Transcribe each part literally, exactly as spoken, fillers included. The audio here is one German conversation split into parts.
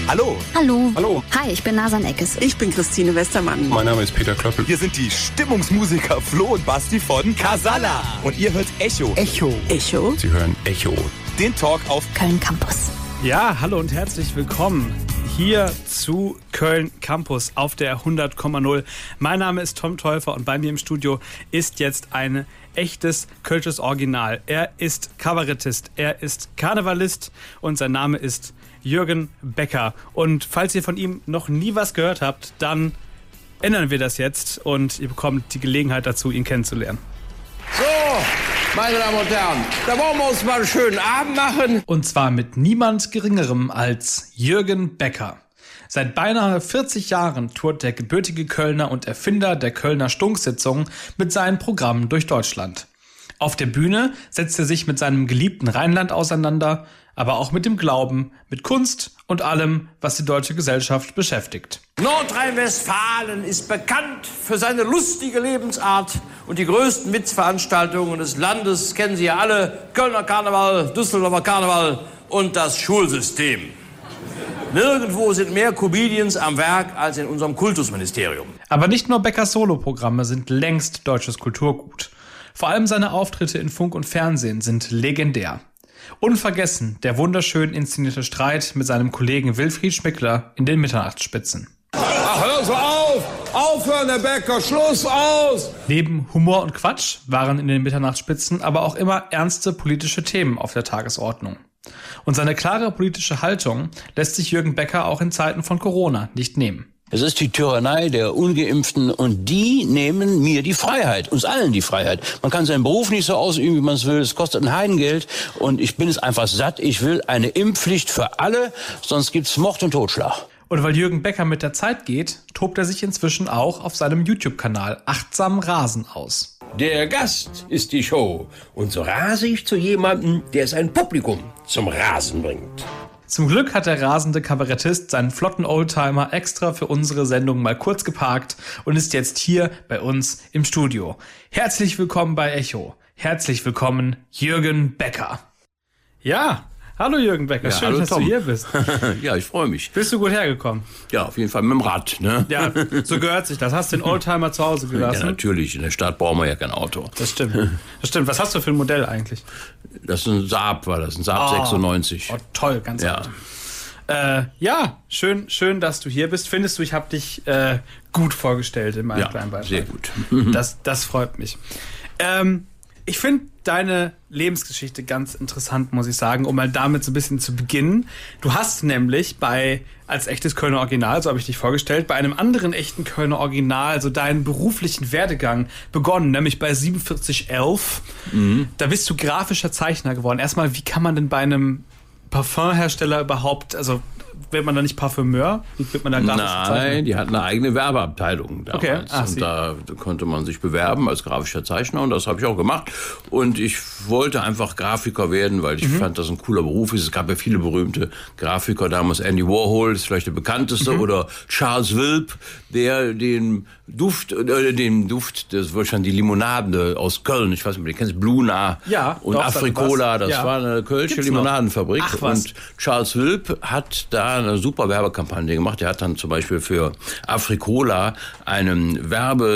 Hallo. Hallo. Hallo. Hi, ich bin Nasan Eckes. Ich bin Christine Westermann. Mein Name ist Peter Klöppel. Wir sind die Stimmungsmusiker Flo und Basti von Casala. Und ihr hört Echo. Echo. Echo. Sie hören Echo. Den Talk auf Köln Campus. Ja, hallo und herzlich willkommen hier zu Köln Campus auf der hundert Komma null. Mein Name ist Tom Täufer und bei mir im Studio ist jetzt ein echtes kölsches Original. Er ist Kabarettist, er ist Karnevalist und sein Name ist Jürgen Becker. Und falls ihr von ihm noch nie was gehört habt, dann ändern wir das jetzt und ihr bekommt die Gelegenheit dazu, ihn kennenzulernen. So, meine Damen und Herren, da wollen wir uns mal einen schönen Abend machen. Und zwar mit niemand Geringerem als Jürgen Becker. Seit beinahe vierzig Jahren tourt der gebürtige Kölner und Erfinder der Kölner Stunksitzung mit seinen Programmen durch Deutschland. Auf der Bühne setzt er sich mit seinem geliebten Rheinland auseinander, aber auch mit dem Glauben, mit Kunst und allem, was die deutsche Gesellschaft beschäftigt. Nordrhein-Westfalen ist bekannt für seine lustige Lebensart und die größten Witzveranstaltungen des Landes kennen Sie ja alle. Kölner Karneval, Düsseldorfer Karneval und das Schulsystem. Nirgendwo sind mehr Comedians am Werk als in unserem Kultusministerium. Aber nicht nur Beckers Soloprogramme sind längst deutsches Kulturgut. Vor allem seine Auftritte in Funk und Fernsehen sind legendär. Unvergessen der wunderschön inszenierte Streit mit seinem Kollegen Wilfried Schmickler in den Mitternachtsspitzen. Ach, hör so auf! Aufhören, Herr Becker! Schluss aus! Neben Humor und Quatsch waren in den Mitternachtsspitzen aber auch immer ernste politische Themen auf der Tagesordnung. Und seine klare politische Haltung lässt sich Jürgen Becker auch in Zeiten von Corona nicht nehmen. Es ist die Tyrannei der Ungeimpften und die nehmen mir die Freiheit, uns allen die Freiheit. Man kann seinen Beruf nicht so ausüben, wie man es will, es kostet ein Heidengeld und ich bin es einfach satt. Ich will eine Impfpflicht für alle, sonst gibt's Mord und Totschlag. Und weil Jürgen Becker mit der Zeit geht, tobt er sich inzwischen auch auf seinem YouTube-Kanal Achtsam Rasen aus. Der Gast ist die Show und so rase ich zu jemandem, der sein Publikum zum Rasen bringt. Zum Glück hat der rasende Kabarettist seinen flotten Oldtimer extra für unsere Sendung mal kurz geparkt und ist jetzt hier bei uns im Studio. Herzlich willkommen bei Echo. Herzlich willkommen, Jürgen Becker. Ja, hallo Jürgen Becker, Ja, schön, hallo, dass Tom. du hier bist. Ja, ich freue mich. Bist du gut hergekommen? Ja, auf jeden Fall mit dem Rad, ne? Ja, so gehört sich das. Hast du den Oldtimer zu Hause gelassen? Ja, natürlich. In der Stadt brauchen wir ja kein Auto. Das stimmt. Das stimmt. Was hast du für ein Modell eigentlich? Das ist ein Saab, war das, ein Saab Oh. sechsundneunzig. Oh, toll, ganz Ja. alt. Äh, ja, schön, schön, dass du hier bist. Findest du, ich habe dich äh, gut vorgestellt in meinem Ja, kleinen Beitrag? sehr gut. Das, das freut mich. Ähm, ich finde deine Lebensgeschichte ganz interessant, muss ich sagen, um mal damit so ein bisschen zu beginnen. Du hast nämlich bei, als echtes Kölner Original, so habe ich dich vorgestellt, bei einem anderen echten Kölner Original so deinen beruflichen Werdegang begonnen, nämlich bei siebenundvierzig elf. Mhm. Da bist du grafischer Zeichner geworden. Erstmal, wie kann man denn bei einem Parfumhersteller überhaupt, also wird man da nicht Parfümeur? Wie wird man da grafischer Zeichner? Nein, die hatten eine eigene Werbeabteilung damals. Okay. Ach, und sie. da konnte man sich bewerben als grafischer Zeichner und das habe ich auch gemacht. Und ich wollte einfach Grafiker werden, weil ich mhm. fand, das ein cooler Beruf ist. Es gab ja viele berühmte Grafiker damals. Andy Warhol ist vielleicht der bekannteste mhm. oder Charles Wilp, der den Duft, äh, den Duft, das war schon die Limonade aus Köln, ich weiß nicht, du kennst Bluna ja, und doch, Afrikola, das ja. war eine kölsche Gibt's Limonadenfabrik. Ach, was. Und Charles Wilp hat da eine super Werbekampagne gemacht. Er hat dann zum Beispiel für Afrikola einen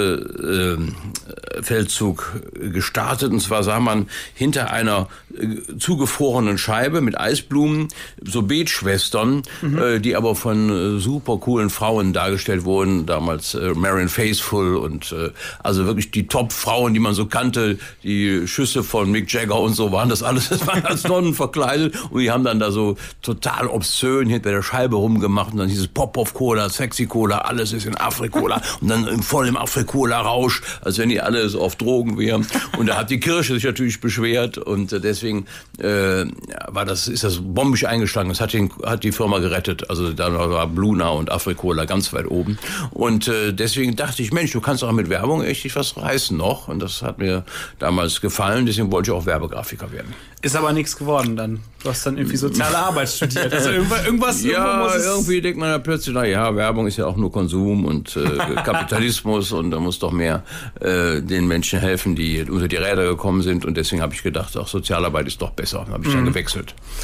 Werbefeldzug äh, gestartet. Und zwar sah man hinter einer äh, zugefrorenen Scheibe mit Eisblumen so Betschwestern, mhm. äh, die aber von äh, super coolen Frauen dargestellt wurden. Damals äh, Marion Faithfull und äh, also wirklich die Top-Frauen, die man so kannte. Die Schüsse von Mick Jagger und so waren das alles. Das waren als Nonnen verkleidet. Und die haben dann da so total obszön hinter der Scheibe rumgemacht und dann dieses Pop-Off-Cola, Sexy-Cola, alles ist in Afrikola und dann voll im Afrikola-Rausch, als wenn die alle so auf Drogen wären. Und da hat die Kirche sich natürlich beschwert und deswegen äh, war das, ist das bombisch eingeschlagen. Das hat, den, hat die Firma gerettet. Also da war Bluna und Afrikola ganz weit oben. Und äh, deswegen dachte ich, Mensch, du kannst auch mit Werbung echt was reißen noch. Und das hat mir damals gefallen, deswegen wollte ich auch Werbegrafiker werden. Ist aber nichts geworden dann. Du hast dann irgendwie soziale Arbeit studiert. Also irgendwas, irgendwas ja, muss es irgendwie denkt man ja plötzlich, na ja, Werbung ist ja auch nur Konsum und äh, Kapitalismus und da muss doch mehr äh, den Menschen helfen, die unter die Räder gekommen sind. Und deswegen habe ich gedacht, auch Sozialarbeit ist doch besser. Dann habe ich mhm. dann gewechselt.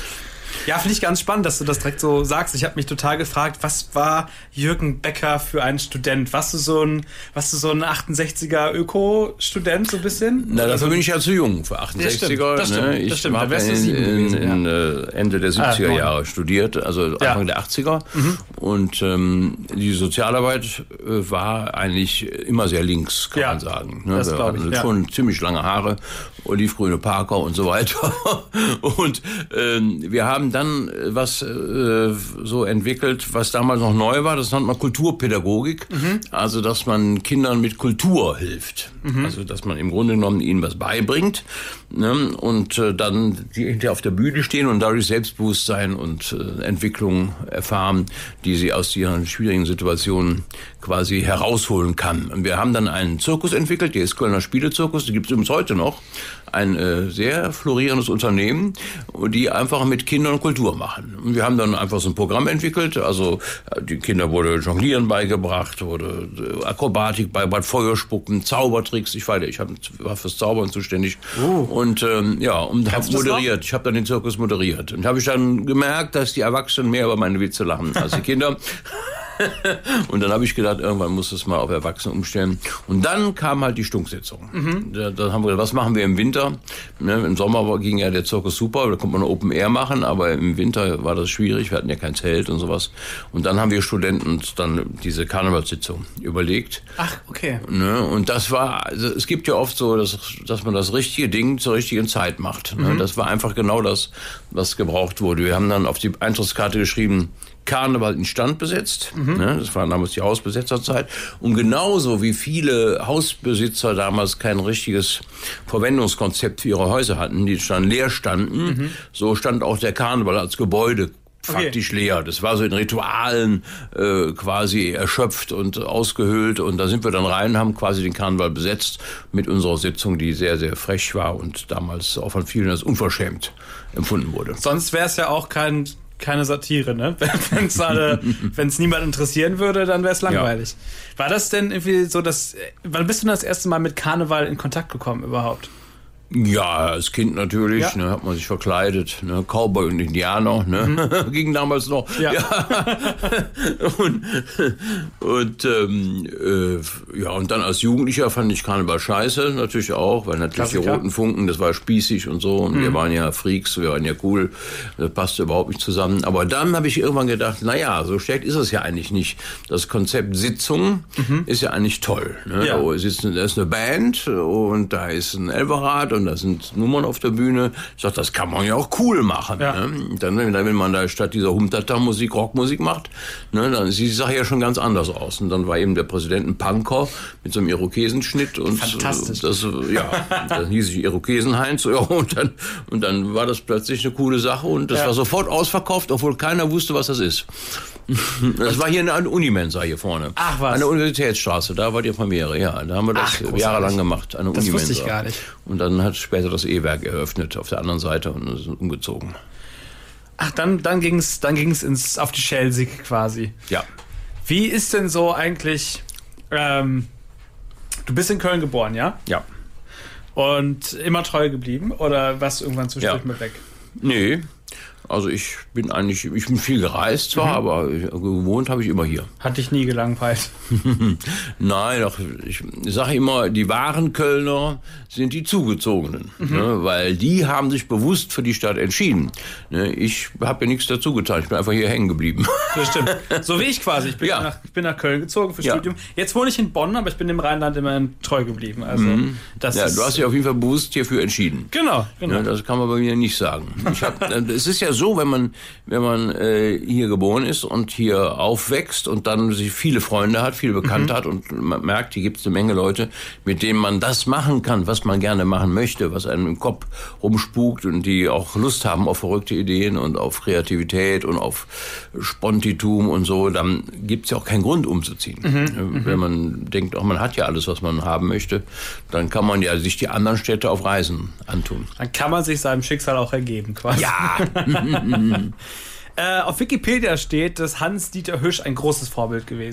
Ja, finde ich ganz spannend, dass du das direkt so sagst. Ich habe mich total gefragt, was war Jürgen Becker für ein Student? Warst du so ein, warst du so ein achtundsechziger Öko-Student so ein bisschen? Na, dafür bin ich ja zu jung für achtundsechziger. Das stimmt, das stimmt. Ich das stimmt. habe in, in, in ja. Ende der siebziger ah, Jahre studiert, also Anfang ja. der achtziger. Mhm. Und ähm, die Sozialarbeit äh, war eigentlich immer sehr links, kann ja, man sagen. Ne? Das glaube ich. Also ja. schon ziemlich lange Haare, olivgrüne Parker und so weiter. Und äh, wir haben dann was äh, so entwickelt, was damals noch neu war, das nennt man Kulturpädagogik. Mhm. Also, dass man Kindern mit Kultur hilft. Mhm. Also, dass man im Grunde genommen ihnen was beibringt, ne? Und äh, dann die hinterher auf der Bühne stehen und dadurch Selbstbewusstsein und äh, Entwicklung erfahren, die sie aus ihren schwierigen Situationen quasi herausholen kann. Und wir haben dann einen Zirkus entwickelt, der ist Kölner Spielezirkus, die gibt es übrigens heute noch. Ein äh, sehr florierendes Unternehmen, die einfach mit Kindern Kultur machen. Und wir haben dann einfach so ein Programm entwickelt, also die Kinder wurde Jonglieren beigebracht, wurde Akrobatik beigebracht, Feuerspucken, Zaubertricks, ich weiß, ich hab, war fürs Zaubern zuständig oh. und ähm, ja, und habe moderiert. Ich habe dann den Zirkus moderiert. Und habe ich dann gemerkt, dass die Erwachsenen mehr über meine Witze lachen als die Kinder. Und dann habe ich gedacht, irgendwann muss es mal auf Erwachsene umstellen. Und dann kam halt die Stunksitzung. Mhm. Da, da haben wir gedacht, was machen wir im Winter? Ne, im Sommer ging ja der Zirkus super, da konnte man Open Air machen, aber im Winter war das schwierig, wir hatten ja kein Zelt und sowas. Und dann haben wir Studenten uns dann diese Karnevalssitzung überlegt. Ach, okay. Ne, und das war, also es gibt ja oft so, dass, dass man das richtige Ding zur richtigen Zeit macht. Ne? Mhm. Das war einfach genau das, was gebraucht wurde. Wir haben dann auf die Eintrittskarte geschrieben, Karneval instand besetzt. Mhm. Ne, das war damals die Hausbesetzerzeit. Und genauso wie viele Hausbesitzer damals kein richtiges Verwendungskonzept für ihre Häuser hatten, die dann leer standen, mhm. so stand auch der Karneval als Gebäude faktisch okay. leer. Das war so in Ritualen äh, quasi erschöpft und ausgehöhlt. Und da sind wir dann rein, haben quasi den Karneval besetzt mit unserer Sitzung, die sehr, sehr frech war und damals auch von vielen als unverschämt empfunden wurde. Sonst wäre es ja auch kein... keine Satire, ne? Wenn es alle, wenn es niemand interessieren würde, dann wäre es langweilig. Ja. War das denn irgendwie so, dass, wann bist du denn das erste Mal mit Karneval in Kontakt gekommen überhaupt? Ja, als Kind natürlich, ja. ne, hat man sich verkleidet, ne, Cowboy und Indianer, ne, mhm. ging damals noch. Ja. ja. und und ähm, äh, ja, und dann als Jugendlicher fand ich Karneval scheiße, natürlich auch, weil natürlich Klassiker. Die roten Funken, das war spießig und so, und mhm. wir waren ja Freaks, wir waren ja cool, das passte überhaupt nicht zusammen. Aber dann habe ich irgendwann gedacht, naja, so schlecht ist es ja eigentlich nicht. Das Konzept Sitzung mhm. ist ja eigentlich toll. Ne? Ja. Da ist eine, da ist eine Band und da ist ein Elberrad und da sind Nummern auf der Bühne. Ich dachte, das kann man ja auch cool machen. Ja. Ne? Dann, wenn man da statt dieser Humtata-Musik Rockmusik macht, ne, dann sieht die Sache ja schon ganz anders aus. Und dann war eben der Präsident ein Punker mit so einem Irokesenschnitt. Und fantastisch. Das, ja, dann hieß ich Irokesenheinz. Ja, und, dann, und dann war das plötzlich eine coole Sache. Und das ja. war sofort ausverkauft, obwohl keiner wusste, was das ist. Das war hier eine Unimensa hier vorne. Ach was. An der Universitätsstraße, da war die Premiere, ja. Da haben wir das Ach, jahrelang gemacht, eine das Unimensa. Wusste ich gar nicht. Und dann hat später das E-Werk eröffnet auf der anderen Seite und sind umgezogen. Ach, dann, dann ging's, dann ging's ins, auf die Schelsig quasi. Ja. Wie ist denn so eigentlich, ähm, du bist in Köln geboren, ja? Ja. Und immer treu geblieben oder warst du irgendwann zwischendurch ja. mit weg? Nee. Also ich bin eigentlich, ich bin viel gereist zwar, mhm. aber gewohnt habe ich immer hier. Hat dich nie gelangweilt? Nein, doch, ich sage immer, die wahren Kölner sind die Zugezogenen, mhm. ne, weil die haben sich bewusst für die Stadt entschieden. Ne, ich habe ja nichts dazu getan, ich bin einfach hier hängen geblieben. Das stimmt. So wie ich quasi. Ich bin, ja. nach, ich bin nach Köln gezogen fürs ja. Studium. Jetzt wohne ich in Bonn, aber ich bin dem Rheinland immer treu geblieben. Also, mhm. das ja, ist, du hast dich auf jeden Fall bewusst hierfür entschieden. Genau, genau. Ne, das kann man bei mir nicht sagen. Ich hab, es ist ja so, wenn man, wenn man äh, hier geboren ist und hier aufwächst und dann sich viele Freunde hat, viele Bekannte mhm. hat und man merkt, hier gibt es eine Menge Leute, mit denen man das machen kann, was man gerne machen möchte, was einem im Kopf rumspukt und die auch Lust haben auf verrückte Ideen und auf Kreativität und auf Spontitum und so, dann gibt es ja auch keinen Grund umzuziehen. Mhm. Wenn man denkt, auch man hat ja alles, was man haben möchte, dann kann man ja sich die anderen Städte auf Reisen antun. Dann kann man sich seinem Schicksal auch ergeben, quasi. Ja! Äh, auf Wikipedia steht, dass Hans-Dieter Hüsch ein großes Vorbild gewesen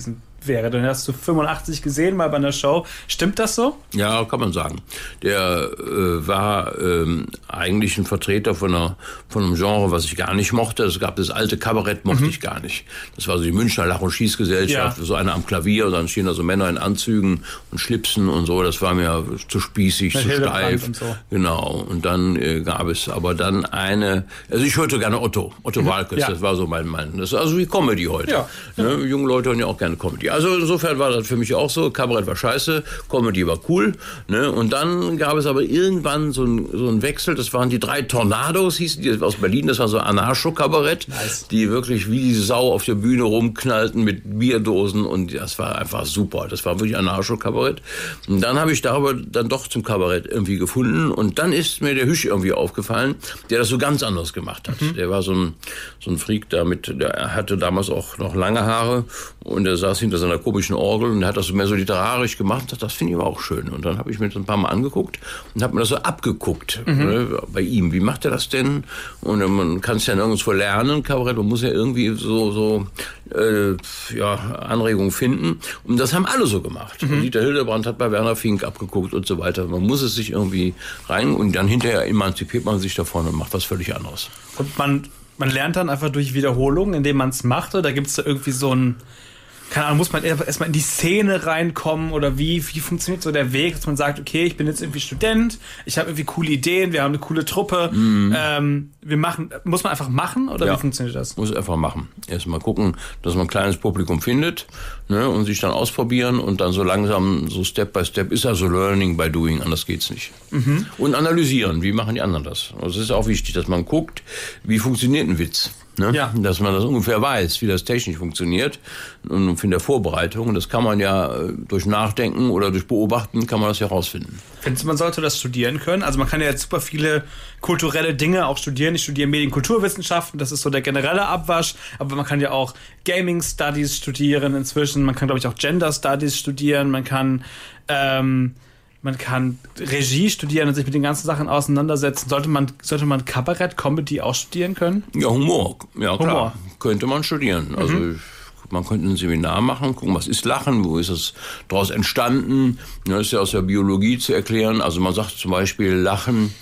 wäre. Den hast du fünfundachtzig gesehen, mal bei einer Show. Stimmt das so? Ja, kann man sagen. Der äh, war ähm, eigentlich ein Vertreter von, einer, von einem Genre, was ich gar nicht mochte. Es gab das alte Kabarett, mochte mhm. ich gar nicht. Das war so die Münchner Lach- und Schießgesellschaft, ja. so einer am Klavier und dann stehen da so Männer in Anzügen und Schlipsen und so. Das war mir zu spießig, zu steif. Und so. Genau. Und dann äh, gab es aber dann eine, also ich hörte gerne Otto, Otto mhm. Walkes, ja. das war so mein Mann. Das ist also wie Comedy heute. Ja. Ne? Junge Leute hören ja auch gerne Comedy. Also insofern war das für mich auch so, Kabarett war scheiße, Comedy war cool. Ne? Und dann gab es aber irgendwann so einen so einen Wechsel, das waren die drei Tornados, hießen die aus Berlin, das war so Anarcho-Kabarett, nice. Die wirklich wie die Sau auf der Bühne rumknallten mit Bierdosen und das war einfach super. Das war wirklich Anarcho-Kabarett. Und dann habe ich darüber dann doch zum Kabarett irgendwie gefunden und dann ist mir der Hüsch irgendwie aufgefallen, der das so ganz anders gemacht hat. Mhm. Der war so ein, so ein Freak damit, der hatte damals auch noch lange Haare und er saß hinter seiner komischen Orgel und hat das mehr so literarisch gemacht. Das, das finde ich aber auch schön. Und dann habe ich mir das ein paar Mal angeguckt und habe mir das so abgeguckt mhm. ne, bei ihm. Wie macht er das denn? Und man kann es ja nirgendwo lernen, Kabarett. Man muss ja irgendwie so, so äh, ja, Anregungen finden. Und das haben alle so gemacht. Mhm. Dieter Hildebrand hat bei Werner Fink abgeguckt und so weiter. Man muss es sich irgendwie rein und dann hinterher emanzipiert man sich davon und macht was völlig anderes. Und man, man lernt dann einfach durch Wiederholung, indem man es macht, oder gibt es da irgendwie so ein, keine Ahnung, muss man erstmal in die Szene reinkommen oder wie, wie funktioniert so der Weg, dass man sagt, okay, ich bin jetzt irgendwie Student, ich habe irgendwie coole Ideen, wir haben eine coole Truppe, mhm. ähm, wir machen, muss man einfach machen oder ja, wie funktioniert das? Muss einfach machen. Erstmal gucken, dass man ein kleines Publikum findet, ne, und sich dann ausprobieren und dann so langsam, so Step by Step, ist also Learning by Doing, anders geht's nicht. Mhm. Und analysieren, wie machen die anderen das? Also es ist auch wichtig, dass man guckt, wie funktioniert ein Witz. Ne? Ja. Dass man das ungefähr weiß, wie das technisch funktioniert und in der Vorbereitung. Das kann man ja durch Nachdenken oder durch Beobachten kann man das ja rausfinden. Findest du, man sollte das studieren können? Also man kann ja jetzt super viele kulturelle Dinge auch studieren. Ich studiere Medienkulturwissenschaften, das ist so der generelle Abwasch. Aber man kann ja auch Gaming Studies studieren inzwischen. Man kann, glaube ich, auch Gender Studies studieren. Man kann... Ähm, Man kann Regie studieren und sich mit den ganzen Sachen auseinandersetzen. Sollte man, sollte man Kabarett, Comedy auch studieren können? Ja, Humor. Ja, klar. Humor. Könnte man studieren. Also, mhm. man könnte ein Seminar machen, gucken, was ist Lachen, wo ist es daraus entstanden. Das ist ja aus der Biologie zu erklären. Also, man sagt zum Beispiel, Lachen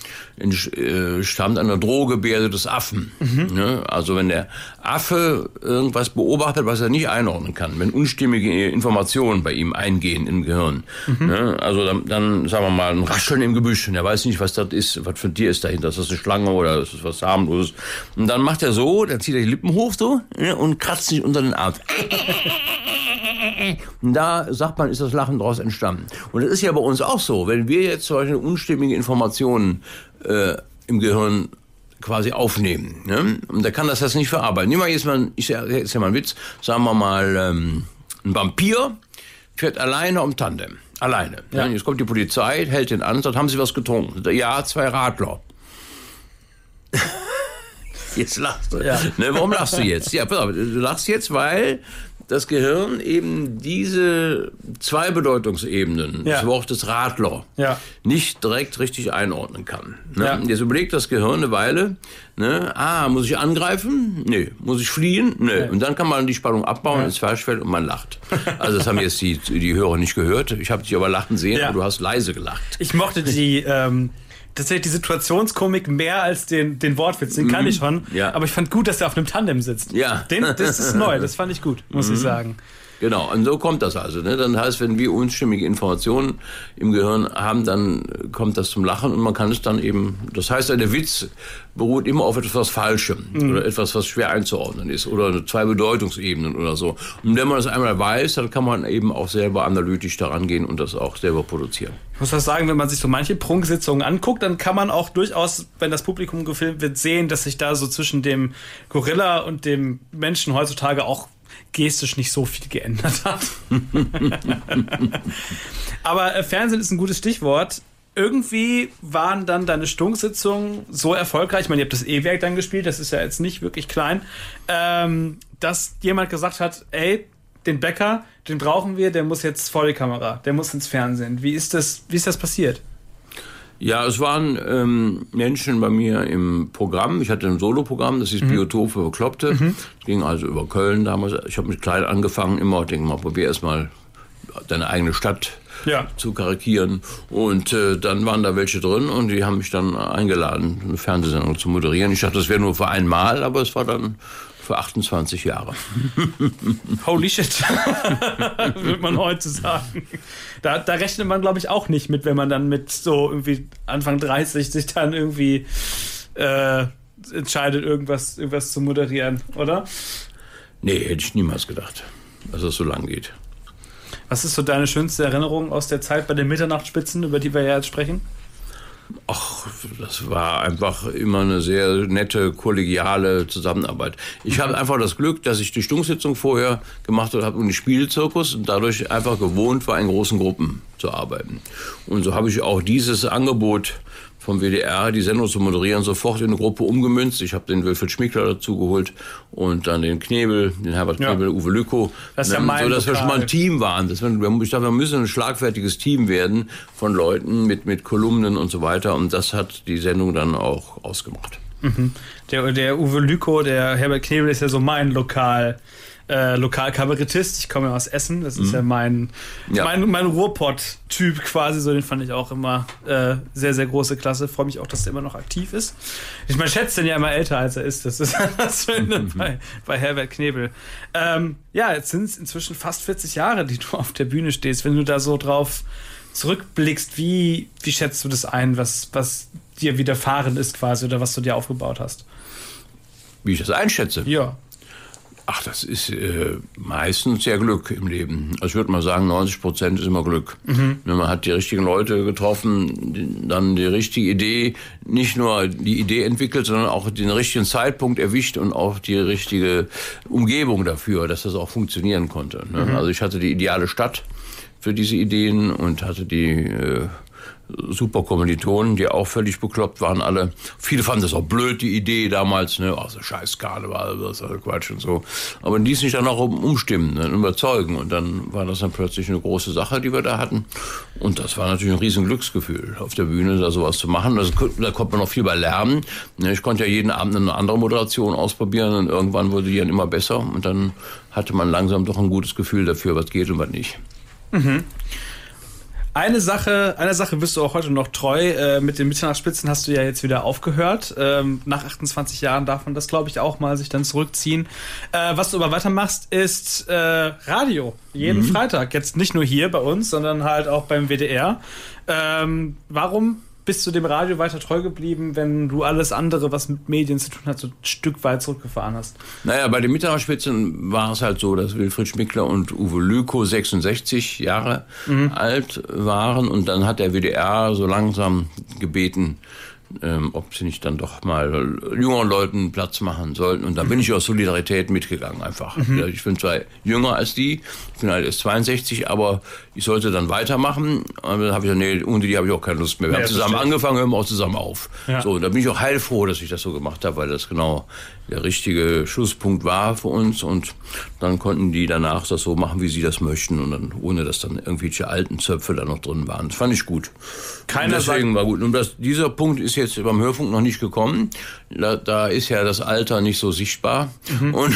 stammt an der Drohgebärde des Affen. Mhm. Also, wenn der Affe irgendwas beobachtet, was er nicht einordnen kann, wenn unstimmige Informationen bei ihm eingehen im Gehirn, mhm. also dann, dann, sagen wir mal, ein Rascheln im Gebüsch, und er weiß nicht, was das ist, was für ein Tier ist dahinter, ist das eine Schlange oder ist das was harmloses? Und dann macht er so, dann zieht er die Lippen hoch so und kratzt sich unter den Arm. Und da sagt man, ist das Lachen daraus entstanden. Und das ist ja bei uns auch so, wenn wir jetzt solche unstimmige Informationen äh, im Gehirn quasi aufnehmen, ne? Und da kann das das nicht verarbeiten. Nehmen wir jetzt mal, ich jetzt ja mal einen Witz, sagen wir mal, ähm, ein Vampir fährt alleine um Tandem. Alleine. Ja. Jetzt kommt die Polizei, hält den an, sagt, haben Sie was getrunken? Ja, zwei Radler. Jetzt lachst du. Ja. Ne, warum lachst du jetzt? Ja, pass auf, du lachst jetzt, weil das Gehirn eben diese zwei Bedeutungsebenen ja. des Wortes Radler ja. nicht direkt richtig einordnen kann. Ne? Ja. Jetzt überlegt das Gehirn eine Weile, ne? Ah, muss ich angreifen? Nee. Muss ich fliehen? Nee. Ja. Und dann kann man die Spannung abbauen, ja. ins Falschfeld und man lacht. Also das haben jetzt die, die Hörer nicht gehört. Ich habe dich aber lachen sehen, ja. aber du hast leise gelacht. Ich mochte die... Ähm tatsächlich die Situationskomik mehr als den, den Wortwitz, den kann ich schon. Ja. Aber ich fand gut, dass er auf einem Tandem sitzt. Ja. Den, das ist neu, das fand ich gut, muss mhm. ich sagen. Genau, und so kommt das also. Ne? Dann heißt, wenn wir unstimmige Informationen im Gehirn haben, dann kommt das zum Lachen und man kann es dann eben, das heißt, der Witz beruht immer auf etwas Falschem mhm. oder etwas, was schwer einzuordnen ist oder zwei Bedeutungsebenen oder so. Und wenn man das einmal weiß, dann kann man eben auch selber analytisch daran gehen und das auch selber produzieren. Ich muss was sagen, wenn man sich so manche Prunksitzungen anguckt, dann kann man auch durchaus, wenn das Publikum gefilmt wird, sehen, dass sich da so zwischen dem Gorilla und dem Menschen heutzutage auch gestisch nicht so viel geändert hat. Aber äh, Fernsehen ist ein gutes Stichwort. Irgendwie waren dann deine Stunksitzungen so erfolgreich, ich meine, ihr habt das E-Werk dann gespielt, das ist ja jetzt nicht wirklich klein, ähm, dass jemand gesagt hat, ey, den Bäcker, den brauchen wir, der muss jetzt vor die Kamera, der muss ins Fernsehen. Wie ist das, wie ist das passiert? Ja, es waren ähm, Menschen bei mir im Programm. Ich hatte ein Soloprogramm, das hieß mhm. Biotop für Bekloppte. Mhm. Das ging also über Köln damals. Ich habe mit klein angefangen, immer, denke mal, probier erst mal deine eigene Stadt ja. zu karikieren. Und äh, dann waren da welche drin und die haben mich dann eingeladen, eine Fernsehsendung zu moderieren. Ich dachte, das wäre nur für einmal, aber es war dann für achtundzwanzig Jahre. Holy shit, würde man heute sagen. Da, da rechnet man, glaube ich, auch nicht mit, wenn man dann mit so irgendwie Anfang dreißig sich dann irgendwie äh, entscheidet, irgendwas, irgendwas zu moderieren, oder? Nee, hätte ich niemals gedacht, dass es so lang geht. Was ist so deine schönste Erinnerung aus der Zeit bei den Mitternachtsspitzen, über die wir ja jetzt sprechen? Ach, das war einfach immer eine sehr nette, kollegiale Zusammenarbeit. Ich hatte einfach das Glück, dass ich die Stunksitzung vorher gemacht habe und den Spielzirkus und dadurch einfach gewohnt war, in großen Gruppen zu arbeiten. Und so habe ich auch dieses Angebot vom W D R, die Sendung zu moderieren, sofort in eine Gruppe umgemünzt. Ich habe den Wilfried Schmickler dazu geholt und dann den Knebel, den Herbert ja. Knebel, Uwe Lücko. Das ist ja mein so, dass Lokal. wir schon mal ein Team waren. Das, ich dachte, wir müssen ein schlagfertiges Team werden von Leuten mit, mit Kolumnen und so weiter. Und das hat die Sendung dann auch ausgemacht. Mhm. Der, der Uwe Lücko, der Herbert Knebel ist ja so mein Lokal. Äh, Lokalkabarettist, ich komme ja aus Essen, das ist mhm. ja mein, ja. mein, mein Ruhrpott-Typ quasi, so den fand ich auch immer äh, sehr, sehr große Klasse. Freue mich auch, dass der immer noch aktiv ist. Ich meine, schätze den ja immer älter, als er ist. Das ist das Schöne bei, bei Herbert Knebel. Ähm, ja, jetzt sind es inzwischen fast vierzig Jahre, die du auf der Bühne stehst. Wenn du da so drauf zurückblickst, wie, wie schätzt du das ein, was, was dir widerfahren ist quasi oder was du dir aufgebaut hast? Wie ich das einschätze? Ja. Ach, das ist äh, meistens ja Glück im Leben. Also ich würde mal sagen, neunzig Prozent ist immer Glück. Mhm. Man hat die richtigen Leute getroffen, die, dann die richtige Idee, nicht nur die Idee entwickelt, sondern auch den richtigen Zeitpunkt erwischt und auch die richtige Umgebung dafür, dass das auch funktionieren konnte. Ne? Mhm. Also ich hatte die ideale Stadt für diese Ideen und hatte die äh, super Kommilitonen, die auch völlig bekloppt waren alle. Viele fanden das auch blöd, die Idee damals, ne, also scheiß Karneval, das ist Quatsch und so. Aber die ließen sich dann auch umstimmen, ne, überzeugen. Und dann war das dann plötzlich eine große Sache, die wir da hatten. Und das war natürlich ein riesen Glücksgefühl, auf der Bühne da sowas zu machen. Das, da konnte man noch viel bei lernen. Ich konnte ja jeden Abend eine andere Moderation ausprobieren und irgendwann wurde die dann immer besser. Und dann hatte man langsam doch ein gutes Gefühl dafür, was geht und was nicht. Mhm. Eine Sache, einer Sache bist du auch heute noch treu. Äh, mit den Mitternachtsspitzen hast du ja jetzt wieder aufgehört. Ähm, nach achtundzwanzig Jahren darf man das, glaube ich, auch mal sich dann zurückziehen. Äh, was du aber weitermachst, ist äh, Radio. Jeden mhm. Freitag. Jetzt nicht nur hier bei uns, sondern halt auch beim W D R. Ähm, warum bist du dem Radio weiter treu geblieben, wenn du alles andere, was mit Medien zu tun hat, so ein Stück weit zurückgefahren hast? Naja, bei den Mitternachtsspitzen war es halt so, dass Wilfried Schmickler und Uwe Lücko sechsundsechzig Jahre mhm. alt waren und dann hat der W D R so langsam gebeten, ähm, ob sie nicht dann doch mal jüngeren Leuten Platz machen sollten. Und dann bin ich aus Solidarität mitgegangen einfach. Mhm. Ich bin zwar jünger als die, ich bin halt erst zweiundsechzig, aber ich sollte dann weitermachen. Und dann habe ich gesagt, nee, ohne die habe ich auch keine Lust mehr. Wir ja, haben zusammen angefangen, hören wir auch zusammen auf. Ja. So, und da bin ich auch heilfroh, dass ich das so gemacht habe, weil das genau der richtige Schlusspunkt war für uns. Und dann konnten die danach das so machen, wie sie das möchten. Und dann, ohne dass dann irgendwelche alten Zöpfe da noch drin waren. Das fand ich gut. Keiner deswegen war gut. Und das, dieser Punkt ist jetzt beim Hörfunk noch nicht gekommen. Da, da ist ja das Alter nicht so sichtbar. Mhm. Und,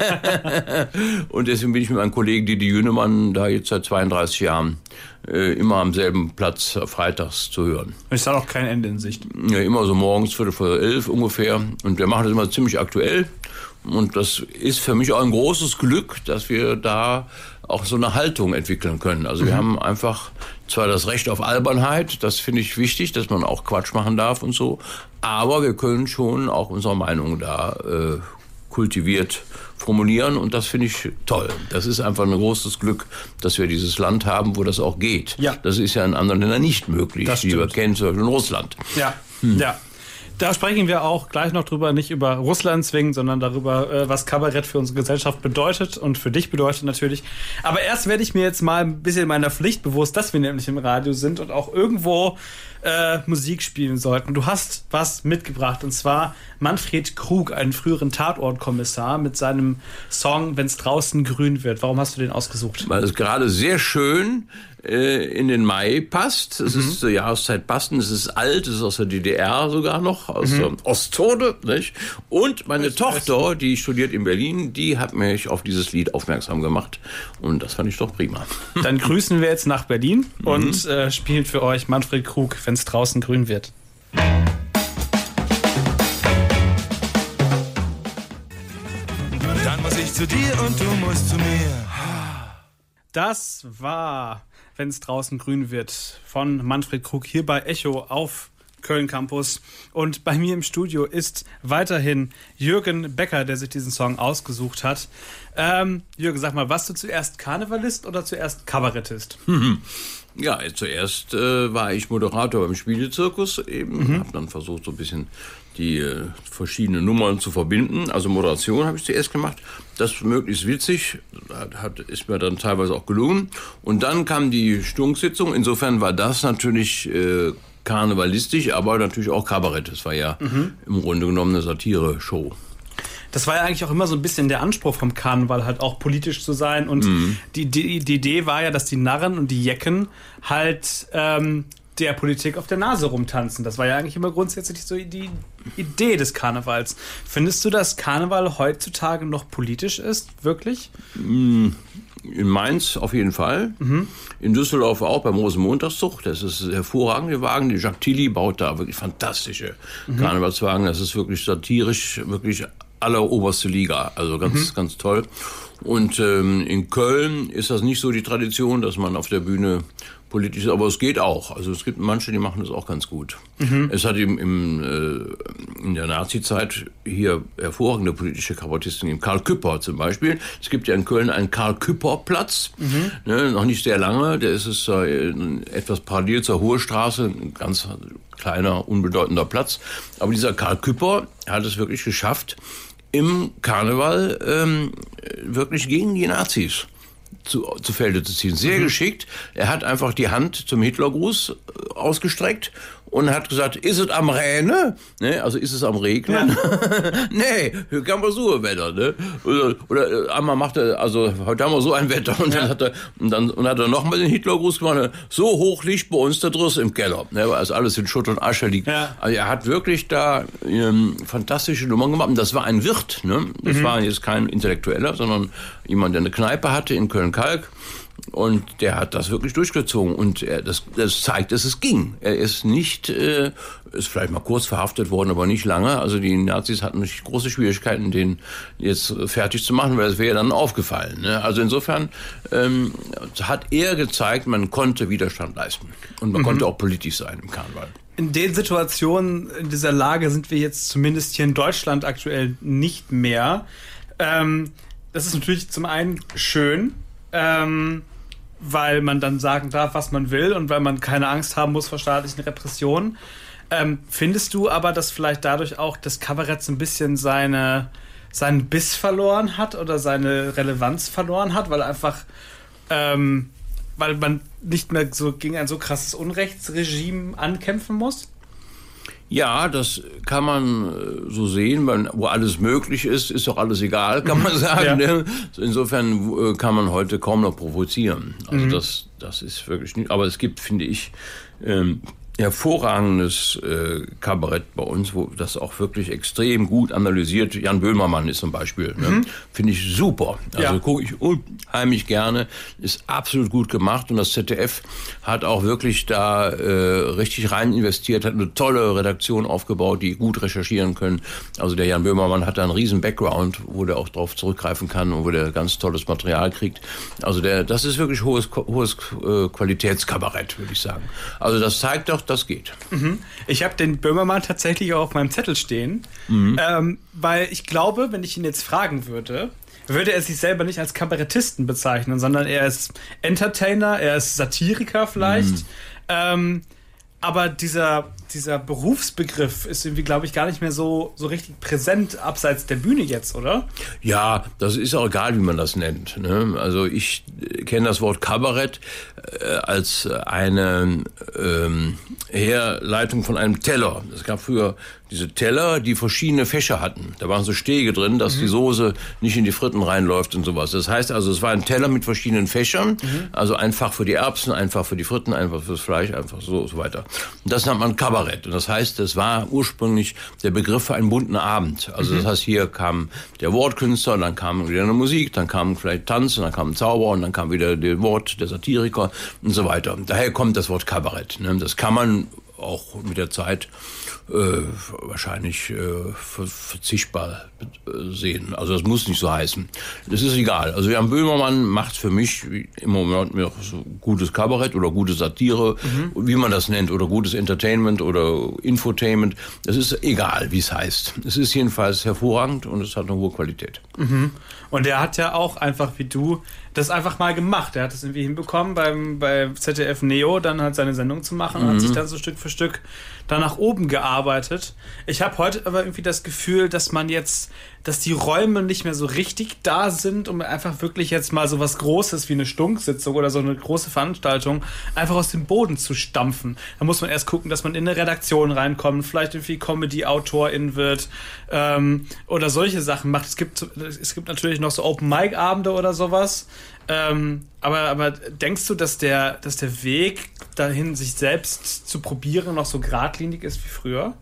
und deswegen bin ich mit meinem Kollegen Didi Jünemann da jetzt seit zweiunddreißig Jahren äh, immer am selben Platz freitags zu hören. Ist da noch kein Ende in Sicht? Ja, immer so morgens, Viertel vor elf ungefähr. Und wir machen das immer ziemlich aktuell. Und das ist für mich auch ein großes Glück, dass wir da auch so eine Haltung entwickeln können. Also wir mhm. haben einfach zwar das Recht auf Albernheit, das finde ich wichtig, dass man auch Quatsch machen darf und so, aber wir können schon auch unsere Meinung da äh, kultiviert formulieren und das finde ich toll. Das ist einfach ein großes Glück, dass wir dieses Land haben, wo das auch geht. Ja. Das ist ja in anderen Ländern nicht möglich, wie wir kennen, zum Beispiel in Russland. Ja, hm. ja. Da sprechen wir auch gleich noch drüber, nicht über Russland zwingen, sondern darüber, was Kabarett für unsere Gesellschaft bedeutet und für dich bedeutet natürlich. Aber erst werde ich mir jetzt mal ein bisschen meiner Pflicht bewusst, dass wir nämlich im Radio sind und auch irgendwo äh, Musik spielen sollten. Du hast was mitgebracht und zwar Manfred Krug, einen früheren Tatortkommissar mit seinem Song Wenn's draußen grün wird. Warum hast du den ausgesucht? Weil es gerade sehr schön äh, in den Mai passt. Es mhm. ist zur Jahreszeit passend. Es ist alt, es ist aus der D D R sogar noch, aus mhm. der Ostzone. Nicht? Und meine das Tochter, die studiert in Berlin, die hat mich auf dieses Lied aufmerksam gemacht. Und das fand ich doch prima. Dann grüßen wir jetzt nach Berlin mhm. und äh, spielen für euch Manfred Krug, wenn es draußen grün wird. Dann muss ich zu dir und du musst zu mir. Das war, wenn es draußen grün wird, von Manfred Krug hier bei Echo auf Köln Campus. Und bei mir im Studio ist weiterhin Jürgen Becker, der sich diesen Song ausgesucht hat. Ähm, Jürgen, sag mal, warst du zuerst Karnevalist oder zuerst Kabarettist? Mhm. Ja, zuerst äh, war ich Moderator beim Spielezirkus eben, mhm. habe dann versucht, so ein bisschen die äh, verschiedenen Nummern zu verbinden. Also Moderation habe ich zuerst gemacht, das möglichst witzig, hat, ist mir dann teilweise auch gelungen. Und dann kam die Stunksitzung, insofern war das natürlich äh, karnevalistisch, aber natürlich auch Kabarett. Das war ja mhm. im Grunde genommen eine Satire-Show. Das war ja eigentlich auch immer so ein bisschen der Anspruch vom Karneval, halt auch politisch zu sein. Und mhm. die, die, die Idee war ja, dass die Narren und die Jecken halt ähm, der Politik auf der Nase rumtanzen. Das war ja eigentlich immer grundsätzlich so die Idee des Karnevals. Findest du, dass Karneval heutzutage noch politisch ist? Wirklich? In Mainz auf jeden Fall. Mhm. In Düsseldorf auch beim Rosenmontagszug. Das ist hervorragende Wagen. Die Jacques Tilly baut da wirklich fantastische mhm. Karnevalswagen. Das ist wirklich satirisch, wirklich alleroberste Liga. Also ganz, mhm. ganz toll. Und ähm, in Köln ist das nicht so die Tradition, dass man auf der Bühne politisch ist, aber es geht auch. Also es gibt manche, die machen das auch ganz gut. Mhm. Es hat im, im, äh, in der Nazi-Zeit hier hervorragende politische Kabarettisten gegeben. Karl Küpper zum Beispiel. Es gibt ja in Köln einen Karl-Küpper-Platz. Mhm. Ne, noch nicht sehr lange. Der ist es äh, etwas parallel zur Hohe Straße. Ein ganz kleiner, unbedeutender Platz. Aber dieser Karl Küpper hat es wirklich geschafft, im Karneval ähm, wirklich gegen die Nazis zu, zu Felde zu ziehen. Sehr mhm. geschickt. Er hat einfach die Hand zum Hitlergruß ausgestreckt und hat gesagt, ist es am Rheine? Ne? Also ist es am Regnen? Ja. Nee, hier kann man so ein Wetter. Ne? Oder, oder einmal macht er, also heute haben wir so ein Wetter. Und ja. dann hat er, und dann und hat er nochmal den Hitlergruß gemacht. So hoch liegt bei uns der Driss im Keller. Ne? Weil also alles in Schutt und Asche liegt. Ja. Also er hat wirklich da ähm, fantastische Nummern gemacht. Und das war ein Wirt. Ne? Das mhm. war jetzt kein Intellektueller, sondern jemand, der eine Kneipe hatte in Köln-Kalk. Und der hat das wirklich durchgezogen. Und er, das, das zeigt, dass es ging. Er ist nicht, äh, ist vielleicht mal kurz verhaftet worden, aber nicht lange. Also die Nazis hatten nicht große Schwierigkeiten, den jetzt fertig zu machen, weil es wäre dann aufgefallen. Ne? Also insofern ähm, hat er gezeigt, man konnte Widerstand leisten. Und man mhm. konnte auch politisch sein im Karneval. In den Situationen, in dieser Lage sind wir jetzt zumindest hier in Deutschland aktuell nicht mehr. Ähm, das ist natürlich zum einen schön, ähm, weil man dann sagen darf, was man will und weil man keine Angst haben muss vor staatlichen Repressionen. Ähm, findest du aber, dass vielleicht dadurch auch das Kabarett so ein bisschen seine, seinen Biss verloren hat oder seine Relevanz verloren hat, weil einfach, ähm, weil man nicht mehr so gegen ein so krasses Unrechtsregime ankämpfen muss? Ja, das kann man so sehen, weil, wo alles möglich ist, ist doch alles egal, kann man sagen. Ja. Ne? Insofern kann man heute kaum noch provozieren. Also mhm. das, das ist wirklich nicht. Aber es gibt, finde ich, ähm, hervorragendes äh, Kabarett bei uns, wo das auch wirklich extrem gut analysiert. Jan Böhmermann ist zum Beispiel. Ne? Mhm. Finde ich super. Also ja. gucke ich unheimlich gerne. Ist absolut gut gemacht. Und das Z D F hat auch wirklich da äh, richtig rein investiert, hat eine tolle Redaktion aufgebaut, die gut recherchieren können. Also der Jan Böhmermann hat da einen riesen Background, wo der auch drauf zurückgreifen kann und wo der ganz tolles Material kriegt. Also der, das ist wirklich hohes, hohes äh, Qualitätskabarett, würde ich sagen. Also das zeigt doch, das geht. Mhm. Ich habe den Böhmermann tatsächlich auch auf meinem Zettel stehen, mhm. ähm, weil ich glaube, wenn ich ihn jetzt fragen würde, würde er sich selber nicht als Kabarettisten bezeichnen, sondern er ist Entertainer, er ist Satiriker vielleicht. Mhm. Ähm, aber dieser, dieser Berufsbegriff ist irgendwie, glaube ich, gar nicht mehr so, so richtig präsent abseits der Bühne jetzt, oder? Ja, das ist auch egal, wie man das nennt. Ne? Also ich kenne das Wort Kabarett äh, als eine ähm, Herleitung von einem Teller. Es gab früher diese Teller, die verschiedene Fächer hatten. Da waren so Stege drin, dass mhm. die Soße nicht in die Fritten reinläuft und sowas. Das heißt also, es war ein Teller mit verschiedenen Fächern, mhm. also ein Fach für die Erbsen, ein Fach für die Fritten, ein Fach fürs Fleisch, einfach so, so weiter. Und das nennt man Kabarett. Und das heißt, das war ursprünglich der Begriff für einen bunten Abend. Also mhm. das heißt, hier kam der Wortkünstler, dann kam wieder eine Musik, dann kam vielleicht Tanz, und dann kam ein Zauberer und dann kam wieder der Wort, der Satiriker und so weiter. Daher kommt das Wort Kabarett. Ne? Das kann man auch mit der Zeit äh, wahrscheinlich äh, verzichtbar äh, sehen. Also das muss nicht so heißen. Das ist egal. Also Jan Böhmermann macht für mich im Moment noch so gutes Kabarett oder gute Satire, mhm. wie man das nennt, oder gutes Entertainment oder Infotainment. Das ist egal, wie es heißt. Es ist jedenfalls hervorragend und es hat eine hohe Qualität. Mhm. Und er hat ja auch einfach wie du das einfach mal gemacht. Er hat es irgendwie hinbekommen, beim, bei Z D F Neo dann halt seine Sendung zu machen und mhm. hat sich dann so Stück für Stück da nach oben gearbeitet. Ich habe heute aber irgendwie das Gefühl, dass man jetzt, dass die Räume nicht mehr so richtig da sind, um einfach wirklich jetzt mal so was Großes wie eine Stunksitzung oder so eine große Veranstaltung einfach aus dem Boden zu stampfen. Da muss man erst gucken, dass man in eine Redaktion reinkommt, vielleicht irgendwie Comedy-Autorin wird ähm, oder solche Sachen macht. Es gibt, es gibt natürlich noch so Open-Mic-Abende oder sowas. Ähm, aber, aber denkst du, dass der, dass der Weg dahin, sich selbst zu probieren, noch so geradlinig ist wie früher?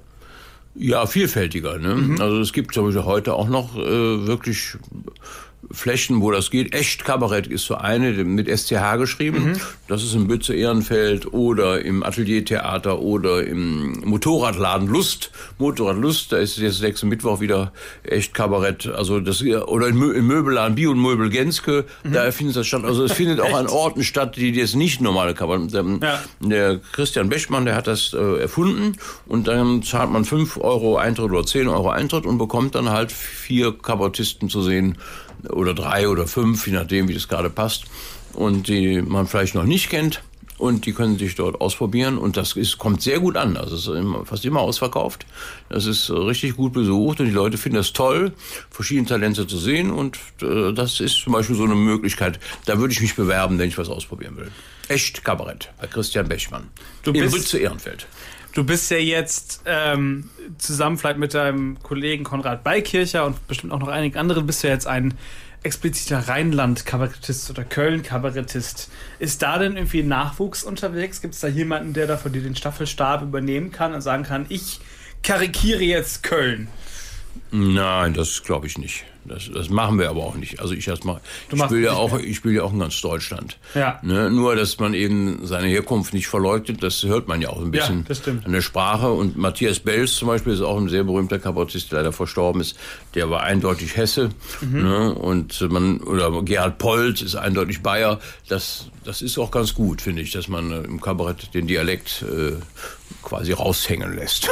Ja, vielfältiger. Ne? Mhm. Also es gibt zum Beispiel heute auch noch äh, wirklich Flächen, wo das geht. Echt Kabarett ist so eine, mit S C H geschrieben. Mhm. Das ist im Bütze Ehrenfeld oder im Ateliertheater oder im Motorradladen Lust. Motorrad Lust, da ist jetzt nächsten Mittwoch wieder Echt Kabarett. Also das, oder im Möbelladen Bi und Möbel Genske, mhm. da findet das statt. Also es findet auch an Orten statt, die jetzt nicht normale Kabarett. Der, ja. der Christian Bechmann, der hat das äh, erfunden und dann zahlt man fünf Euro Eintritt oder zehn Euro Eintritt und bekommt dann halt vier Kabarettisten zu sehen. Oder drei oder fünf, je nachdem, wie das gerade passt. Und die man vielleicht noch nicht kennt. Und die können sich dort ausprobieren. Und das ist, kommt sehr gut an. Also es ist immer, fast immer ausverkauft. Das ist richtig gut besucht. Und die Leute finden das toll, verschiedene Talente zu sehen. Und äh, das ist zum Beispiel so eine Möglichkeit. Da würde ich mich bewerben, wenn ich was ausprobieren will. Echt Kabarett bei Christian Bechmann. Du bist, im Bütze Ehrenfeld. Du bist ja jetzt ähm, zusammen vielleicht mit deinem Kollegen Konrad Beikircher und bestimmt auch noch einigen anderen, bist du ja jetzt ein expliziter Rheinland-Kabarettist oder Köln-Kabarettist. Ist da denn irgendwie Nachwuchs unterwegs? Gibt es da jemanden, der da von dir den Staffelstab übernehmen kann und sagen kann, ich karikiere jetzt Köln? Nein, das glaube ich nicht. Das, das machen wir aber auch nicht. Also ich erstmal, ich spiele ja auch, ich spiele ja auch in ganz Deutschland. Ja. Ne? Nur, dass man eben seine Herkunft nicht verleugnet, das hört man ja auch ein bisschen ja, an der Sprache. Und Matthias Belz zum Beispiel ist auch ein sehr berühmter Kabarettist, der leider verstorben ist. Der war eindeutig Hesse. Mhm. Ne? Und man, oder Gerhard Polt ist eindeutig Bayer. Das, das ist auch ganz gut, finde ich, dass man im Kabarett den Dialekt äh, quasi raushängen lässt.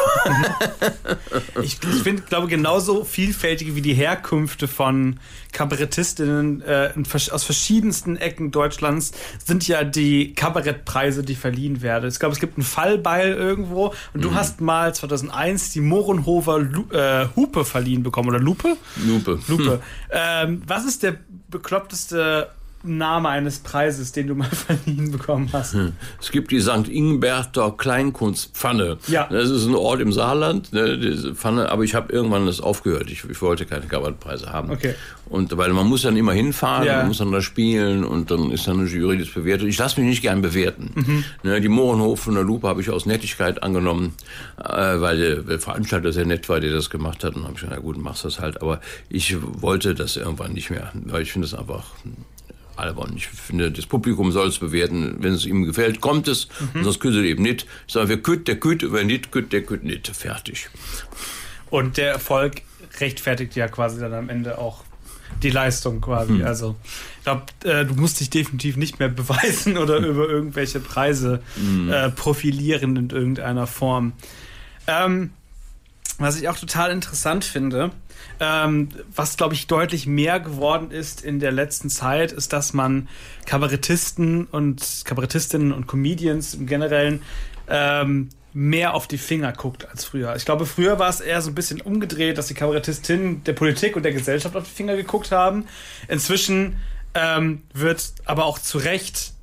ich ich finde, glaube genauso vielfältig wie die Herkünfte von Kabarettistinnen äh, aus verschiedensten Ecken Deutschlands sind ja die Kabarettpreise, die verliehen werden. Ich glaube, es gibt einen Fallbeil irgendwo und du mhm. hast mal zweitausendeins die Mohrenhofer Lu- äh, Hupe verliehen bekommen, oder Lupe? Lupe. Lupe. Hm. Ähm, was ist der bekloppteste Name eines Preises, den du mal verliehen bekommen hast? Es gibt die Sankt Ingberter Kleinkunstpfanne. Ja. Das ist ein Ort im Saarland, ne, diese Pfanne, aber ich habe irgendwann das aufgehört. Ich, ich wollte keine Kabarettpreise haben. Okay. Und weil man muss dann immer hinfahren, ja. man muss dann da spielen und dann ist dann eine Jury, das bewertet. Ich lasse mich nicht gern bewerten. Mhm. Ne, die Mohrenhof von der Lupe habe ich aus Nettigkeit angenommen, äh, weil der, der Veranstalter sehr nett war, der das gemacht hat. Und habe ich gesagt, na gut, machst das halt. Aber ich wollte das irgendwann nicht mehr, weil ich finde es einfach albern. Ich finde, das Publikum soll es bewerten. Wenn es ihm gefällt, kommt es. Mhm. Und sonst küsst es eben nicht. Ich sage, wer kütt, der kütt. Wer nicht kütt, der kütt nicht. Fertig. Und der Erfolg rechtfertigt ja quasi dann am Ende auch die Leistung quasi. Mhm. Also ich glaube, äh, du musst dich definitiv nicht mehr beweisen oder über irgendwelche Preise mhm. äh, profilieren in irgendeiner Form. Ähm, was ich auch total interessant finde, Ähm, was, glaube ich, deutlich mehr geworden ist in der letzten Zeit, ist, dass man Kabarettisten und Kabarettistinnen und Comedians im Generellen ähm, mehr auf die Finger guckt als früher. Ich glaube, früher war es eher so ein bisschen umgedreht, dass die Kabarettistinnen der Politik und der Gesellschaft auf die Finger geguckt haben. Inzwischen ähm, wird aber auch zu Recht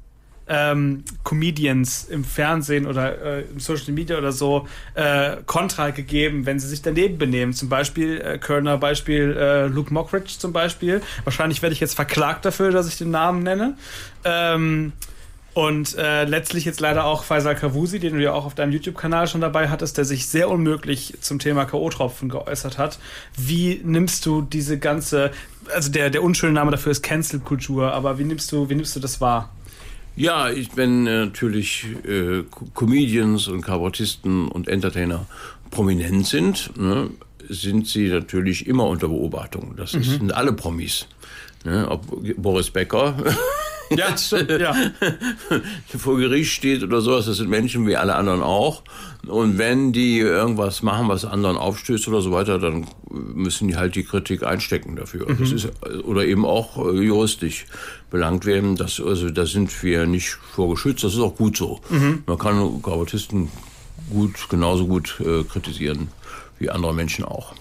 ähm, Comedians im Fernsehen oder äh, im Social Media oder so äh, Kontra gegeben, wenn sie sich daneben benehmen. Zum Beispiel, äh, Kölner Beispiel, äh, Luke Mockridge zum Beispiel. Wahrscheinlich werde ich jetzt verklagt dafür, dass ich den Namen nenne. Ähm, Und äh, letztlich jetzt leider auch Faisal Kavusi, den du ja auch auf deinem YouTube-Kanal schon dabei hattest, der sich sehr unmöglich zum Thema K O-Tropfen geäußert hat. Wie nimmst du diese ganze, also der, der unschöne Name dafür ist Cancel-Kultur, aber wie nimmst du, wie nimmst du das wahr? Ja, ich, wenn äh, natürlich äh, Comedians und Kabarettisten und Entertainer prominent sind, ne, sind sie natürlich immer unter Beobachtung. Das ist, mhm. sind alle Promis. Ne, ob Boris Becker ja, stimmt, ja. vor Gericht steht oder sowas, das sind Menschen wie alle anderen auch. Und wenn die irgendwas machen, was anderen aufstößt oder so weiter, dann müssen die halt die Kritik einstecken dafür. Mhm. Das ist, oder eben auch juristisch belangt werden. Das, also, da sind wir nicht vorgeschützt. Das ist auch gut so. Mhm. Man kann Kabarettisten gut, genauso gut äh, kritisieren wie andere Menschen auch.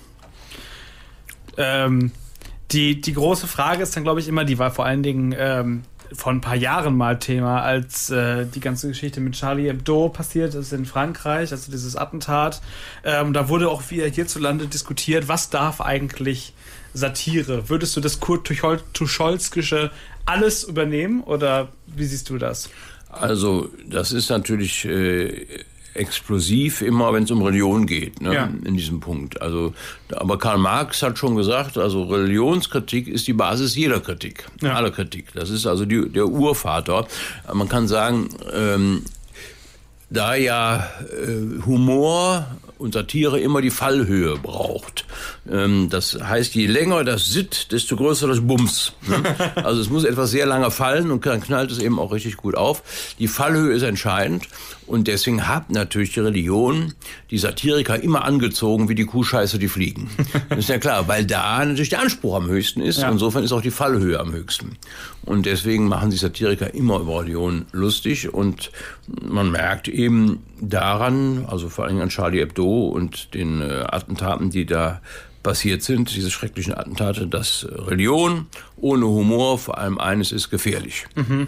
Ähm, die, die große Frage ist dann, glaube ich, immer, die war vor allen Dingen ähm, vor ein paar Jahren mal Thema, als äh, die ganze Geschichte mit Charlie Hebdo passiert ist in Frankreich, also dieses Attentat. Ähm, da wurde auch wieder hierzulande diskutiert, was darf eigentlich Satire? Würdest du das Kurt Tucholskische alles übernehmen oder wie siehst du das? Also das ist natürlich äh, explosiv immer, wenn es um Religion geht, ne, ja. in diesem Punkt. Also, aber Karl Marx hat schon gesagt, also Religionskritik ist die Basis jeder Kritik, ja. aller Kritik. Das ist also die, der Urvater. Man kann sagen, ähm, da ja äh, Humor und Satire immer die Fallhöhe braucht. Ähm, das heißt, je länger das Sitt, desto größer das Bums. Ne? Also es muss etwas sehr lange fallen und dann knallt es eben auch richtig gut auf. Die Fallhöhe ist entscheidend und deswegen hat natürlich die Religion die Satiriker immer angezogen wie die Kuhscheiße die Fliegen. Das ist ja klar, weil da natürlich der Anspruch am höchsten ist. Ja. Insofern ist auch die Fallhöhe am höchsten. Und deswegen machen sich Satiriker immer über Religion lustig und man merkt eben daran, also vor allem an Charlie Hebdo und den äh, Attentaten, die da passiert sind, diese schrecklichen Attentate, dass Religion ohne Humor vor allem eines ist gefährlich. Mhm.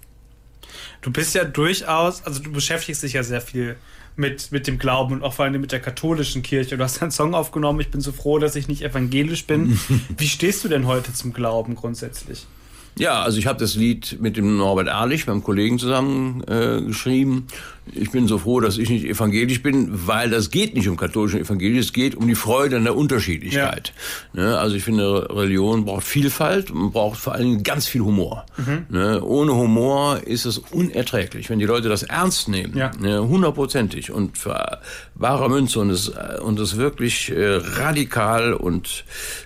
Du bist ja durchaus, also du beschäftigst dich ja sehr viel mit, mit dem Glauben und auch vor allem mit der katholischen Kirche. Du hast einen Song aufgenommen, ich bin so froh, dass ich nicht evangelisch bin. Wie stehst du denn heute zum Glauben grundsätzlich? Ja, also ich habe das Lied mit dem Norbert Ehrlich, meinem Kollegen, zusammen äh, geschrieben. Ich bin so froh, dass ich nicht evangelisch bin, weil das geht nicht um katholischen Evangelisch, es geht um die Freude an der Unterschiedlichkeit. Ja. Ne, also ich finde, Religion braucht Vielfalt und braucht vor allem ganz viel Humor. Mhm. Ne, ohne Humor ist es unerträglich, wenn die Leute das ernst nehmen, ja. ne, hundertprozentig und für wahre Münze und es, und es wirklich äh, radikal und,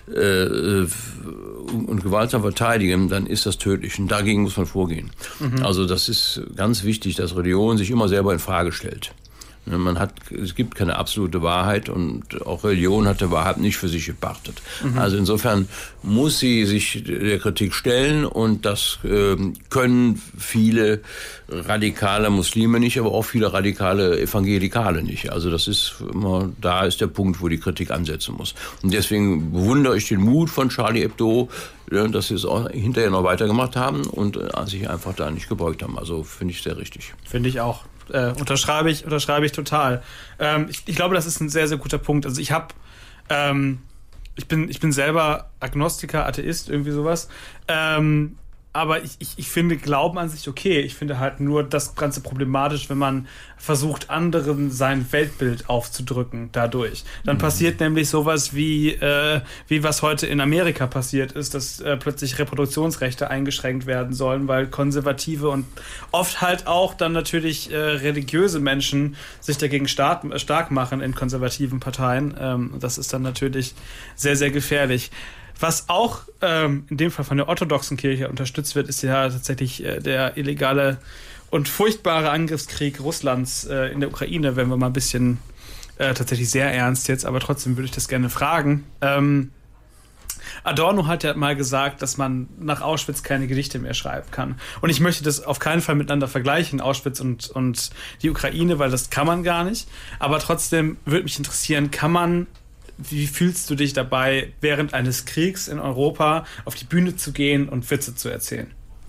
äh, und gewaltsam verteidigen, dann ist das tödlich und dagegen muss man vorgehen. Mhm. Also das ist ganz wichtig, dass Religion sich immer selber in Frage stellt. Man hat, es gibt keine absolute Wahrheit und auch Religion hat die Wahrheit nicht für sich gepachtet. Mhm. Also insofern muss sie sich der Kritik stellen und das äh, können viele radikale Muslime nicht, aber auch viele radikale Evangelikale nicht. Also das ist immer, da ist der Punkt, wo die Kritik ansetzen muss. Und deswegen bewundere ich den Mut von Charlie Hebdo, ja, dass sie es auch hinterher noch weitergemacht haben und äh, sich einfach da nicht gebeugt haben. Also finde ich sehr richtig. Finde ich auch. Äh, unterschreibe ich, unterschreibe ich total. Ähm, ich, ich glaube, das ist ein sehr, sehr guter Punkt. Also ich habe, ähm, ich bin, ich bin selber Agnostiker, Atheist, irgendwie sowas. Ähm, aber ich, ich, ich finde Glauben an sich okay. Ich finde halt nur das Ganze problematisch, wenn man versucht, anderen sein Weltbild aufzudrücken dadurch. Dann mhm. passiert nämlich sowas wie, äh, wie was heute in Amerika passiert ist, dass äh, plötzlich Reproduktionsrechte eingeschränkt werden sollen, weil konservative und oft halt auch dann natürlich äh, religiöse Menschen sich dagegen stark, äh, stark machen in konservativen Parteien. Ähm, das ist dann natürlich sehr, sehr gefährlich. Was auch ähm, in dem Fall von der orthodoxen Kirche unterstützt wird, ist ja tatsächlich äh, der illegale und furchtbare Angriffskrieg Russlands äh, in der Ukraine, wenn wir mal ein bisschen äh, tatsächlich sehr ernst jetzt, aber trotzdem würde ich das gerne fragen. Ähm, Adorno hat ja mal gesagt, dass man nach Auschwitz keine Gedichte mehr schreiben kann. Und ich möchte das auf keinen Fall miteinander vergleichen, Auschwitz und, und die Ukraine, weil das kann man gar nicht. Aber trotzdem würde mich interessieren, kann man Wie fühlst du dich dabei, während eines Kriegs in Europa auf die Bühne zu gehen und Witze zu erzählen?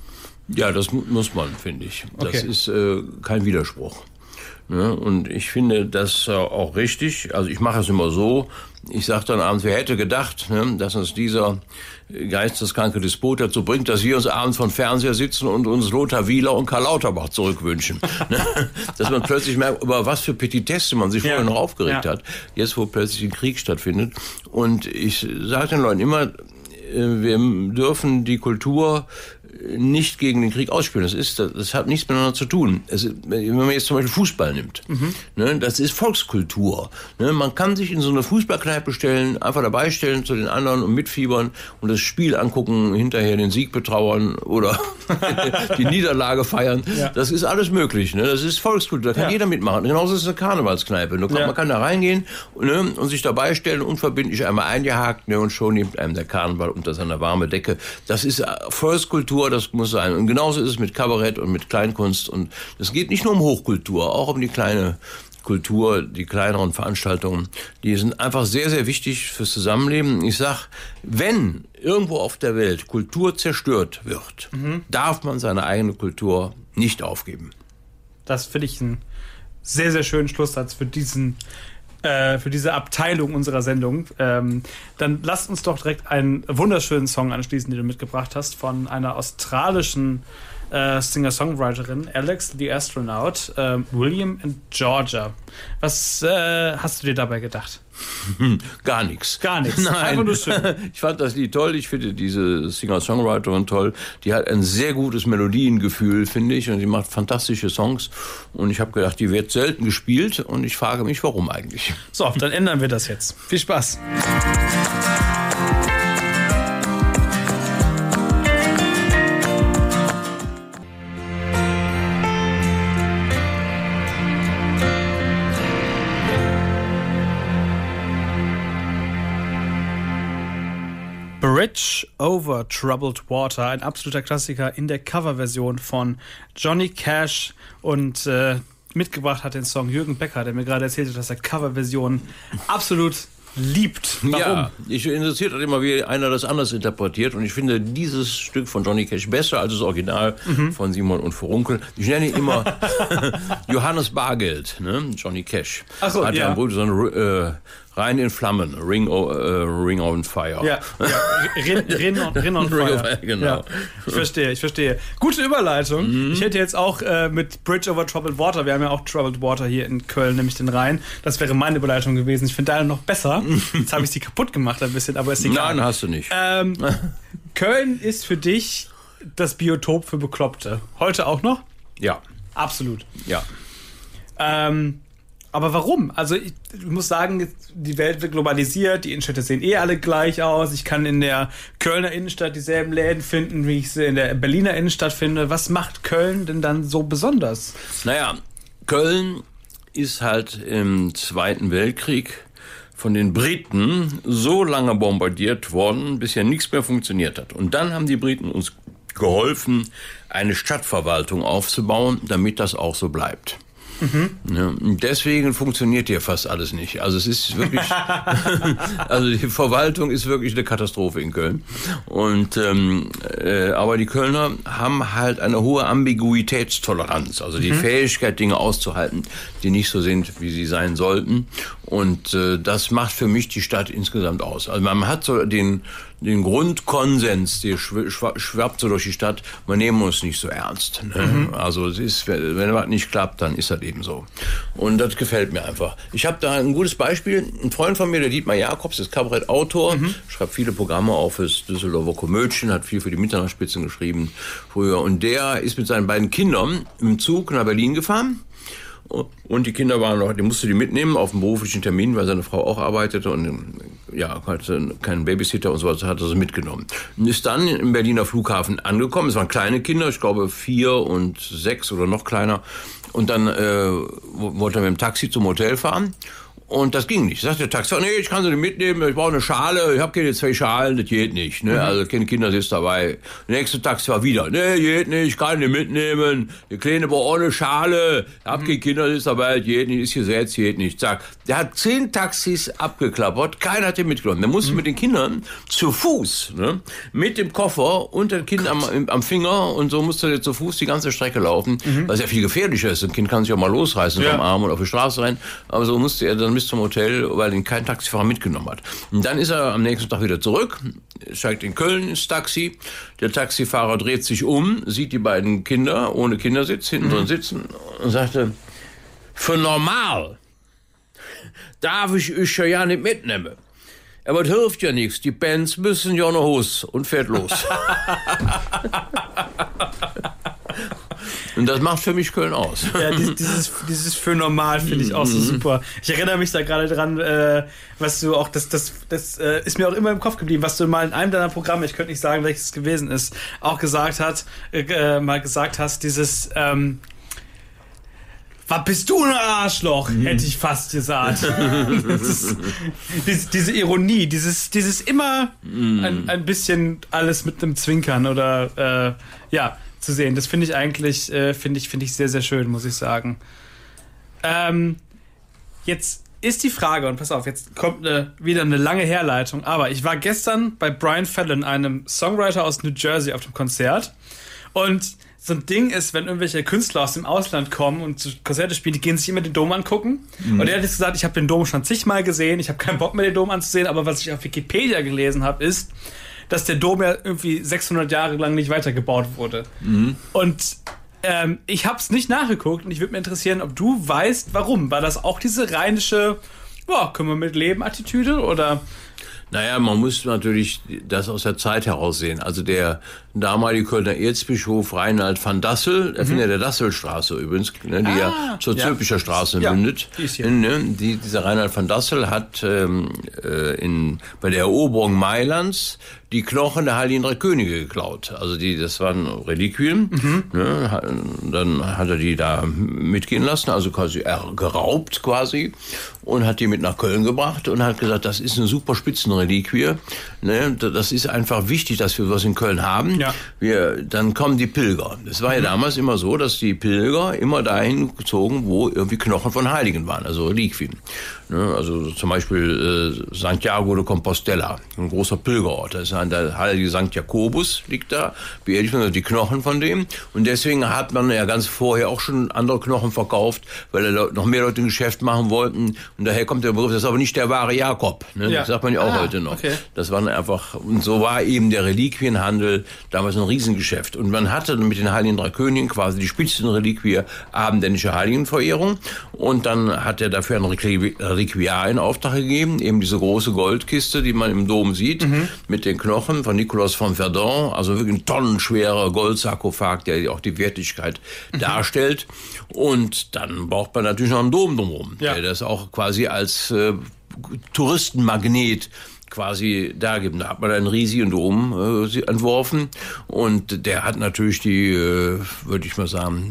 Ja, das mu- muss man, finde ich. Das Okay. ist äh, kein Widerspruch. Ne? Und ich finde das äh, auch richtig. Also ich mache es immer so. Ich sage dann abends, wer hätte gedacht, ne, dass uns dieser geisteskranke Despot dazu bringt, dass wir uns abends vor dem Fernseher sitzen und uns Lothar Wieler und Karl Lauterbach zurückwünschen. Dass man plötzlich merkt, über was für Petitesse man sich Ja. vorher noch aufgeregt Ja. hat. Jetzt, wo plötzlich ein Krieg stattfindet. Und ich sage den Leuten immer, wir dürfen die Kultur nicht gegen den Krieg ausspielen. Das ist, das hat nichts miteinander zu tun. Es, wenn man jetzt zum Beispiel Fußball nimmt, mhm. ne, das ist Volkskultur. Ne, man kann sich in so eine Fußballkneipe stellen, einfach dabei stellen zu den anderen und mitfiebern und das Spiel angucken, hinterher den Sieg betrauern oder die Niederlage feiern. Ja. Das ist alles möglich. Ne? Das ist Volkskultur. Da kann ja. jeder mitmachen. Genauso ist es eine Karnevalskneipe. Man kann, ja. man kann da reingehen, ne, und sich dabei stellen, unverbindlich einmal eingehakt, ne, und schon nimmt einem der Karneval unter seiner warme Decke. Das ist Volkskultur. Das muss sein. Und genauso ist es mit Kabarett und mit Kleinkunst. Und es geht nicht nur um Hochkultur, auch um die kleine Kultur, die kleineren Veranstaltungen. Die sind einfach sehr, sehr wichtig fürs Zusammenleben. Ich sag, wenn irgendwo auf der Welt Kultur zerstört wird, mhm. darf man seine eigene Kultur nicht aufgeben. Das finde ich einen sehr, sehr schönen Schlusssatz für diesen für diese Abteilung unserer Sendung. Ähm, dann lasst uns doch direkt einen wunderschönen Song anschließen, den du mitgebracht hast, von einer australischen äh, Singer-Songwriterin, Alex the Astronaut, äh, William and Georgia. Was äh, hast du dir dabei gedacht? Gar nichts. Gar nichts. Nein. Einfach nur schön. Ich fand das Lied toll. Ich finde diese Singer-Songwriterin toll. Die hat ein sehr gutes Melodiengefühl, finde ich. Und die macht fantastische Songs. Und ich habe gedacht, die wird selten gespielt. Und ich frage mich, warum eigentlich. So, dann ändern wir das jetzt. Viel Spaß. Bridge over Troubled Water, ein absoluter Klassiker in der Coverversion von Johnny Cash, und äh, mitgebracht hat den Song Jürgen Becker, der mir gerade erzählt hat, dass er Coverversionen absolut liebt. Warum? Ja, ich interessiert halt immer, wie einer das anders interpretiert, und ich finde dieses Stück von Johnny Cash besser als das Original mhm. von Simon und Furunkel. Ich nenne ihn immer Johannes Bargeld, ne? Johnny Cash. Ach so, hat ja einen Bruder, so ein äh, Rein in Flammen, Ring, o, äh, Ring on Fire. Ja, ja. Rin, Rin, on, Rin on Fire. Fire, genau. Ja, ich verstehe, ich verstehe. Gute Überleitung. Mhm. Ich hätte jetzt auch äh, mit Bridge over Troubled Water, wir haben ja auch Troubled Water hier in Köln, nämlich den Rhein. Das wäre meine Überleitung gewesen. Ich finde deine noch besser. Jetzt habe ich sie kaputt gemacht ein bisschen, aber ist egal. Nein, hast du nicht. Ähm, Köln ist für dich das Biotop für Bekloppte. Heute auch noch? Ja. Absolut. Ja. Ähm, aber warum? Also ich, ich muss sagen, die Welt wird globalisiert, die Innenstädte sehen eh alle gleich aus. Ich kann in der Kölner Innenstadt dieselben Läden finden, wie ich sie in der Berliner Innenstadt finde. Was macht Köln denn dann so besonders? Naja, Köln ist halt im Zweiten Weltkrieg von den Briten so lange bombardiert worden, bis ja nichts mehr funktioniert hat. Und dann haben die Briten uns geholfen, eine Stadtverwaltung aufzubauen, damit das auch so bleibt. Mhm. Ja, deswegen funktioniert hier fast alles nicht. Also es ist wirklich, also die Verwaltung ist wirklich eine Katastrophe in Köln. Und ähm, äh, aber die Kölner haben halt eine hohe Ambiguitätstoleranz, also die mhm. Fähigkeit, Dinge auszuhalten, die nicht so sind, wie sie sein sollten. Und äh, das macht für mich die Stadt insgesamt aus. Also man hat so den den Grundkonsens, der schw- schw- schwappt so durch die Stadt, wir nehmen uns nicht so ernst. Ne? Mhm. Also es ist, wenn was nicht klappt, dann ist das eben so. Und das gefällt mir einfach. Ich habe da ein gutes Beispiel. Ein Freund von mir, der Dietmar Jakobs, ist Kabarettautor, mhm. schreibt viele Programme auf fürs Düsseldorfer Komödien, hat viel für die Mitternachtsspitzen geschrieben früher. Und der ist mit seinen beiden Kindern im Zug nach Berlin gefahren. Und die Kinder waren noch, die musste die mitnehmen auf einen beruflichen Termin, weil seine Frau auch arbeitete und ja, hatte keinen Babysitter und so was, hat er sie mitgenommen. Und ist dann im Berliner Flughafen angekommen. Es waren kleine Kinder, ich glaube vier und sechs oder noch kleiner. Und dann äh, wollte er mit dem Taxi zum Hotel fahren. Und das ging nicht. Sagt der Taxifahrer, nee, ich kann sie nicht mitnehmen, ich brauche eine Schale, ich habe keine zwei Schalen, das geht nicht. Ne? Mhm. Also keine Kinder sitzt dabei. Der nächste Taxifahrer wieder, nee, geht nicht, ich kann nicht mitnehmen. Die Kleine braucht auch eine Schale, ich habe mhm. keine Kinder sitzt dabei, das geht nicht, ist gesetzt, geht nicht. Zack. Der hat zehn Taxis abgeklappert, keiner hat den mitgenommen. Der musste mhm. mit den Kindern zu Fuß, ne? Mit dem Koffer und dem Kind am, am Finger und so musste der zu Fuß die ganze Strecke laufen, mhm. was ja viel gefährlicher ist. Ein Kind kann sich auch mal losreißen ja. vom Arm und auf die Straße rein. Aber so musste er dann bis zum Hotel, weil ihn kein Taxifahrer mitgenommen hat. Und dann ist er am nächsten Tag wieder zurück, steigt in Köln ins Taxi. Der Taxifahrer dreht sich um, sieht die beiden Kinder ohne Kindersitz hinten drin mhm. sitzen und sagte, für normal darf ich euch ja nicht mitnehmen. Aber das hilft ja nichts. Die Bands müssen ja noch Hus und fährt los. Und das macht für mich Köln aus. Ja, dieses, dieses für normal finde ich auch so super. Ich erinnere mich da gerade dran, äh, was du auch, das, das, das äh, ist mir auch immer im Kopf geblieben, was du mal in einem deiner Programme, ich könnte nicht sagen, welches es gewesen ist, auch gesagt hat, äh, mal gesagt hast, dieses, ähm, was bist du ein Arschloch, mhm. hätte ich fast gesagt. ist, diese, diese Ironie, dieses, dieses immer mhm. ein, ein bisschen alles mit einem Zwinkern oder, äh, ja, zu sehen. Das finde ich eigentlich, äh, finde ich, finde ich sehr, sehr schön, muss ich sagen. Ähm, jetzt ist die Frage, und pass auf, jetzt kommt eine, wieder eine lange Herleitung, aber ich war gestern bei Brian Fallon, einem Songwriter aus New Jersey, auf dem Konzert, und so ein Ding ist, wenn irgendwelche Künstler aus dem Ausland kommen und Konzerte spielen, die gehen sich immer den Dom angucken. Mhm. Und er hat jetzt gesagt, ich habe den Dom schon zigmal gesehen, ich habe keinen Bock mehr, den Dom anzusehen, aber was ich auf Wikipedia gelesen habe, ist, dass der Dom ja irgendwie sechshundert Jahre lang nicht weitergebaut wurde. Mhm. Und ähm, ich habe es nicht nachgeguckt und ich würde mich interessieren, ob du weißt, warum. War das auch diese rheinische, boah, können wir mit leben Attitüde oder... Naja, man muss natürlich das aus der Zeit heraus sehen. Also der damalige Kölner Erzbischof Reinhard van Dassel, Erfinder mhm. der Dasselstraße übrigens, ne, die ah, ja zur ja. Zülpicher Straße ja, mündet. Die ist hier. Ne, die, dieser Reinhard van Dassel hat ähm, äh, in, bei der Eroberung Mailands die Knochen der Heiligen Drei Könige geklaut. Also die, das waren Reliquien. Mhm. Ne, dann hat er die da mitgehen lassen, also quasi er, geraubt quasi und hat die mit nach Köln gebracht und hat gesagt, das ist eine super Spitzenreliquie. Ne, das ist einfach wichtig, dass wir was in Köln haben. Ja. Wir, dann kommen die Pilger. Es war ja mhm. damals immer so, dass die Pilger immer dahin gezogen, wo irgendwie Knochen von Heiligen waren, also Reliquien. Ne, also zum Beispiel äh, Santiago de Compostela, ein großer Pilgerort. Das ist ein, der heilige Sankt Jakobus liegt da, beerdigt man die Knochen von dem. Und deswegen hat man ja ganz vorher auch schon andere Knochen verkauft, weil noch mehr Leute ein Geschäft machen wollten. Und daher kommt der Begriff, das ist aber nicht der wahre Jakob. Ne? Ja. Das sagt man ja auch ah, heute noch. Okay. Das waren einfach, und so war eben der Reliquienhandel damals ein Riesengeschäft. Und man hatte mit den Heiligen Drei Königen quasi die Spitzenreliquie abendländische Heiligenverehrung. Und dann hat er dafür ein Reliquiar in Auftrag gegeben, eben diese große Goldkiste, die man im Dom sieht, mhm. mit den Knochen von Nikolaus von Verdun, also wirklich ein tonnenschwerer Goldsarkophag, der auch die Wertigkeit mhm. darstellt. Und dann braucht man natürlich noch einen Dom drumherum, ja. der das auch quasi als äh, Touristenmagnet quasi da gibt. Da hat man einen riesigen Dom äh, entworfen und der hat natürlich die, äh, würde ich mal sagen,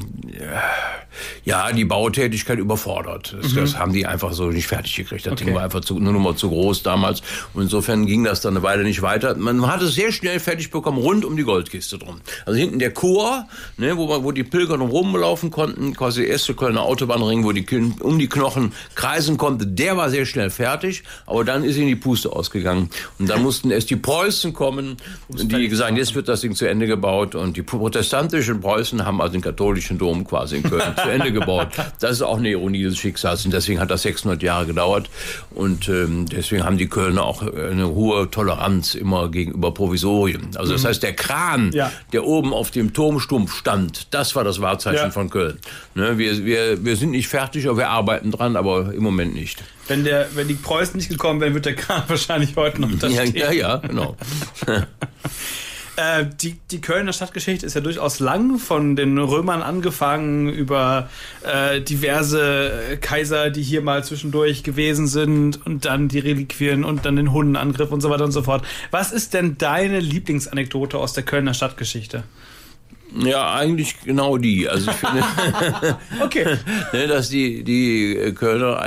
ja, die Bautätigkeit überfordert. Das, mhm. das haben die einfach so nicht fertig gekriegt. Das okay. Ding war einfach zu, eine Nummer zu groß damals und insofern ging das dann eine Weile nicht weiter. Man hat es sehr schnell fertig bekommen, rund um die Goldkiste drum. Also hinten der Chor, ne, wo, man, wo die Pilger noch rumlaufen konnten, quasi der erste Kölner Autobahnring, wo die um die Knochen kreisen konnte, der war sehr schnell fertig, aber dann ist ihnen die Puste ausgegangen. Und dann mussten erst die Preußen kommen, die gesagt haben, jetzt wird das Ding zu Ende gebaut. Und die protestantischen Preußen haben also den katholischen Dom quasi in Köln zu Ende gebaut. Das ist auch eine Ironie des Schicksals. Und deswegen hat das sechshundert Jahre gedauert. Und ähm, deswegen haben die Kölner auch eine hohe Toleranz immer gegenüber Provisorien. Also das heißt, der Kran, ja. der oben auf dem Turmstumpf stand, das war das Wahrzeichen ja. von Köln. Ne, wir, wir, wir sind nicht fertig, aber wir arbeiten dran, aber im Moment nicht. Wenn, der, wenn die Preußen nicht gekommen wären, wird der Kran wahrscheinlich heute noch da stehen. Ja, ja, ja, genau. äh, die, die Kölner Stadtgeschichte ist ja durchaus lang, von den Römern angefangen, über äh, diverse Kaiser, die hier mal zwischendurch gewesen sind und dann die Reliquien und dann den Hundenangriff und so weiter und so fort. Was ist denn deine Lieblingsanekdote aus der Kölner Stadtgeschichte? Ja, eigentlich genau die. Also ich finde, okay. ne, dass die, die Kölner eigentlich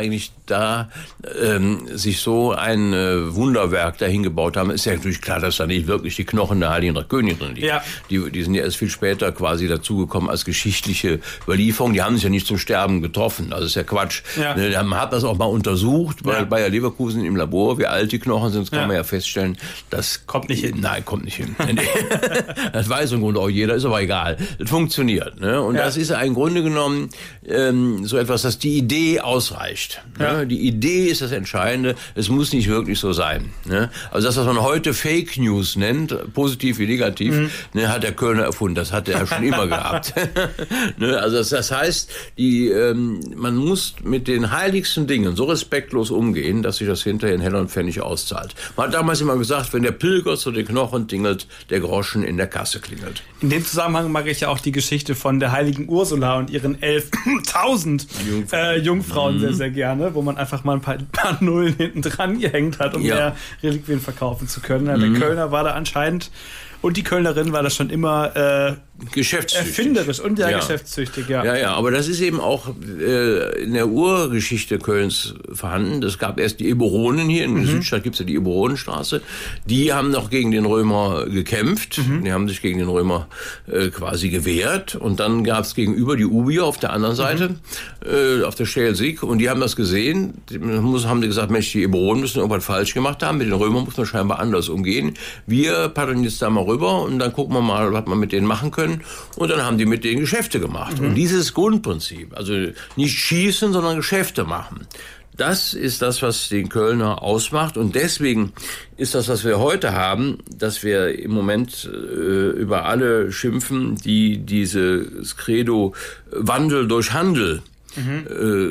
da ähm, sich so ein äh, Wunderwerk dahin gebaut haben, ist ja natürlich klar, dass da nicht wirklich die Knochen der Heiligen Drei Könige drin liegen. Ja. Die, die sind ja erst viel später quasi dazugekommen als geschichtliche Überlieferung. Die haben sich ja nicht zum Sterben getroffen. Also ist ja Quatsch. Ja. Man hat das auch mal untersucht bei ja. Bayer Leverkusen im Labor, wie alt die Knochen sind. Das kann ja. man ja feststellen. Das kommt nicht hin. Nein, kommt nicht hin. Das weiß im Grunde auch jeder, ist aber egal. Das funktioniert. Ne? Und ja. das ist ja im Grunde genommen ähm, so etwas, dass die Idee ausreicht. Ja. Ne? Die Idee ist das Entscheidende. Es muss nicht wirklich so sein. Ne? Also das, was man heute Fake News nennt, positiv wie negativ, mhm. ne, hat der Kölner erfunden. Das hat er schon immer gehabt. Ne? Also das, das heißt, die, ähm, man muss mit den heiligsten Dingen so respektlos umgehen, dass sich das hinterher in Heller und Pfennig auszahlt. Man hat damals immer gesagt, wenn der Pilger zu den Knochen tingelt, der Groschen in der Kasse klingelt. In dem Zusammenhang mag ich ja auch die Geschichte von der heiligen Ursula und ihren elftausend Jungfrauen, äh, Jungfrauen mhm. sehr, sehr gerne, wo man einfach mal ein paar, ein paar Nullen hinten dran gehängt hat, um ja. mehr Reliquien verkaufen zu können. Mhm. Der Kölner war da anscheinend, und die Kölnerin war da schon immer äh, geschäftstüchtig. Erfinderisch und ja, ja geschäftstüchtig, ja. Ja, ja, aber das ist eben auch äh, in der Urgeschichte Kölns vorhanden. Es gab erst die Eburonen hier, in der mhm. Südstadt gibt's ja die Eburonenstraße. Die haben noch gegen den Römer gekämpft. Mhm. Die haben sich gegen den Römer äh, quasi gewehrt. Und dann gab's gegenüber die Ubier auf der anderen Seite, mhm. äh, auf der Schelsig. Und die haben das gesehen. Die haben die gesagt, Mensch, die Eburonen müssen irgendwas falsch gemacht haben. Mit den Römern muss man scheinbar anders umgehen. Wir paddeln jetzt da mal rüber und dann gucken wir mal, was wir mit denen machen können. Und dann haben die mit denen Geschäfte gemacht. Mhm. Und dieses Grundprinzip, also nicht schießen, sondern Geschäfte machen, das ist das, was den Kölner ausmacht. Und deswegen ist das, was wir heute haben, dass wir im Moment äh, über alle schimpfen, die dieses Credo Wandel durch Handel Mhm.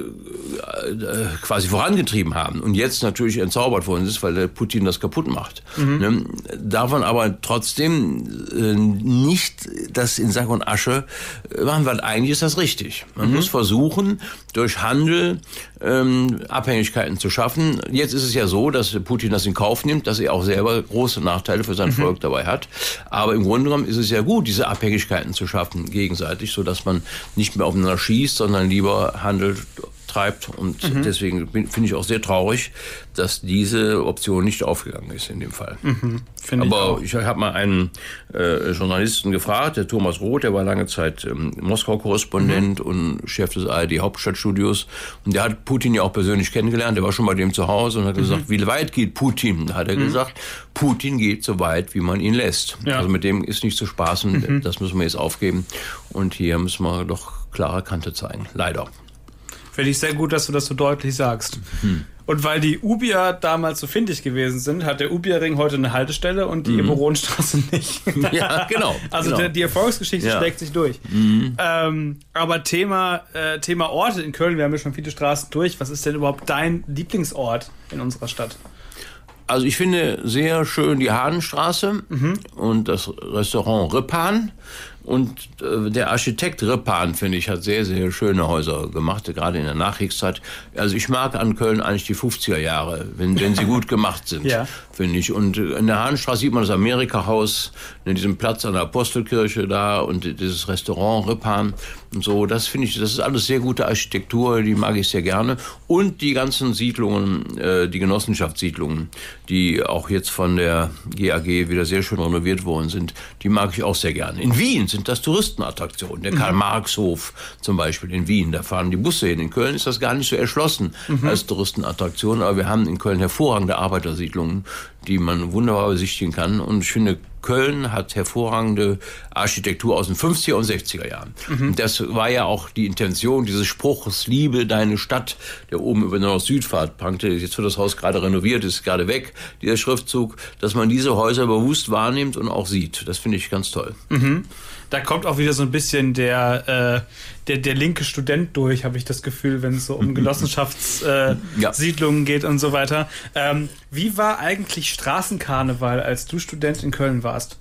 Äh, quasi vorangetrieben haben und jetzt natürlich entzaubert worden ist, weil der Putin das kaputt macht. Mhm. Ne? Davon aber trotzdem äh, nicht das in Sack und Asche machen, weil eigentlich ist das richtig. Man mhm. muss versuchen, durch Handel ähm, Abhängigkeiten zu schaffen. Jetzt ist es ja so, dass Putin das in Kauf nimmt, dass er auch selber große Nachteile für sein mhm. Volk dabei hat. Aber im Grunde genommen ist es ja gut, diese Abhängigkeiten zu schaffen gegenseitig, sodass man nicht mehr aufeinander schießt, sondern lieber Handel treibt. Und mhm. deswegen finde ich auch sehr traurig, dass diese Option nicht aufgegangen ist in dem Fall. Mhm. Aber ich, ich habe mal einen äh, Journalisten gefragt, der Thomas Roth, der war lange Zeit ähm, Moskau-Korrespondent mhm. und Chef des A R D-Hauptstadtstudios. Und der hat Putin ja auch persönlich kennengelernt. Der war schon bei dem zu Hause und hat mhm. gesagt, wie weit geht Putin? Da hat er mhm. gesagt, Putin geht so weit, wie man ihn lässt. Ja. Also mit dem ist nicht zu spaßen. Mhm. Das müssen wir jetzt aufgeben. Und hier müssen wir doch klare Kante zeigen. Leider. Finde ich sehr gut, dass du das so deutlich sagst. Hm. Und weil die Ubier damals so findig gewesen sind, hat der Ubierring heute eine Haltestelle und die mhm. Eburonenstraße nicht. Ja, genau. Also genau. Der, die Erfolgsgeschichte ja. schlägt sich durch. Mhm. Ähm, aber Thema, äh, Thema Orte in Köln, wir haben ja schon viele Straßen durch. Was ist denn überhaupt dein Lieblingsort in unserer Stadt? Also ich finde sehr schön die Hahnenstraße mhm. und das Restaurant Rippan. Und äh, der Architekt Rippan, finde ich, hat sehr, sehr schöne Häuser gemacht, gerade in der Nachkriegszeit. Also ich mag an Köln eigentlich die fünfziger Jahre, wenn, wenn sie gut gemacht sind, ja. finde ich. Und in der Hahnenstraße sieht man das Amerika-Haus, in diesem Platz an der Apostelkirche da und dieses Restaurant Rippan und so. Das finde ich, das ist alles sehr gute Architektur, die mag ich sehr gerne. Und die ganzen Siedlungen, äh, die Genossenschaftssiedlungen, die auch jetzt von der G A G wieder sehr schön renoviert worden sind, die mag ich auch sehr gerne. In Wien sind das Touristenattraktionen. Der Karl-Marx-Hof zum Beispiel in Wien, da fahren die Busse hin. In Köln ist das gar nicht so erschlossen mhm. als Touristenattraktion, aber wir haben in Köln hervorragende Arbeitersiedlungen, die man wunderbar besichtigen kann. Und ich finde, Köln hat hervorragende Architektur aus den fünfziger und sechziger Jahren. Mhm. Das war ja auch die Intention dieses Spruchs, liebe deine Stadt, der oben über der Nord-Süd-Fahrt prangte. Jetzt wird das Haus gerade renoviert, ist gerade weg, dieser Schriftzug, dass man diese Häuser bewusst wahrnimmt und auch sieht. Das finde ich ganz toll. Mhm. Da kommt auch wieder so ein bisschen der, äh, der, der linke Student durch, habe ich das Gefühl, wenn es so um Genossenschaftssiedlungen äh, ja. geht und so weiter. Ähm, wie war eigentlich Straßenkarneval, als du Student in Köln warst?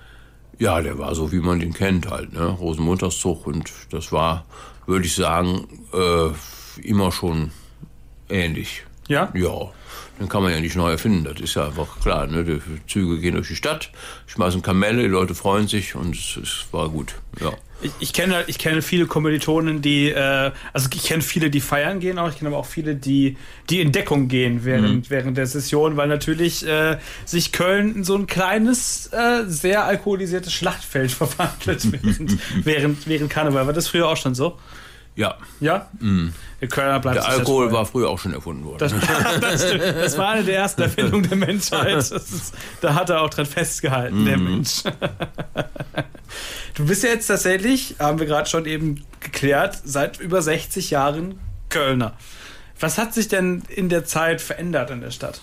Ja, der war so, wie man den kennt halt, ne? Rosenmontagszug, und das war, würde ich sagen, äh, immer schon ähnlich. Ja? Ja. Den kann man ja nicht neu erfinden, das ist ja einfach klar. Ne? Die Züge gehen durch die Stadt, schmeißen Kamelle, die Leute freuen sich und es, es war gut. Ja. Ich, ich kenne ich kenne viele Kommilitonen, die, äh, also ich kenne viele, die feiern gehen, auch ich kenne aber auch viele, die die in Deckung gehen während, mhm. während der Session, weil natürlich äh, sich Köln in so ein kleines, äh, sehr alkoholisiertes Schlachtfeld verwandelt während, während, während Karneval. War das früher auch schon so? Ja. Ja? Mhm. Der Kölner bleibt Der Alkohol war früher auch schon erfunden worden. Das, das, das war eine der ersten Erfindungen der Menschheit. Das ist, da hat er auch dran festgehalten, mhm. der Mensch. Du bist ja jetzt tatsächlich, haben wir gerade schon eben geklärt, seit über sechzig Jahren Kölner. Was hat sich denn in der Zeit verändert in der Stadt?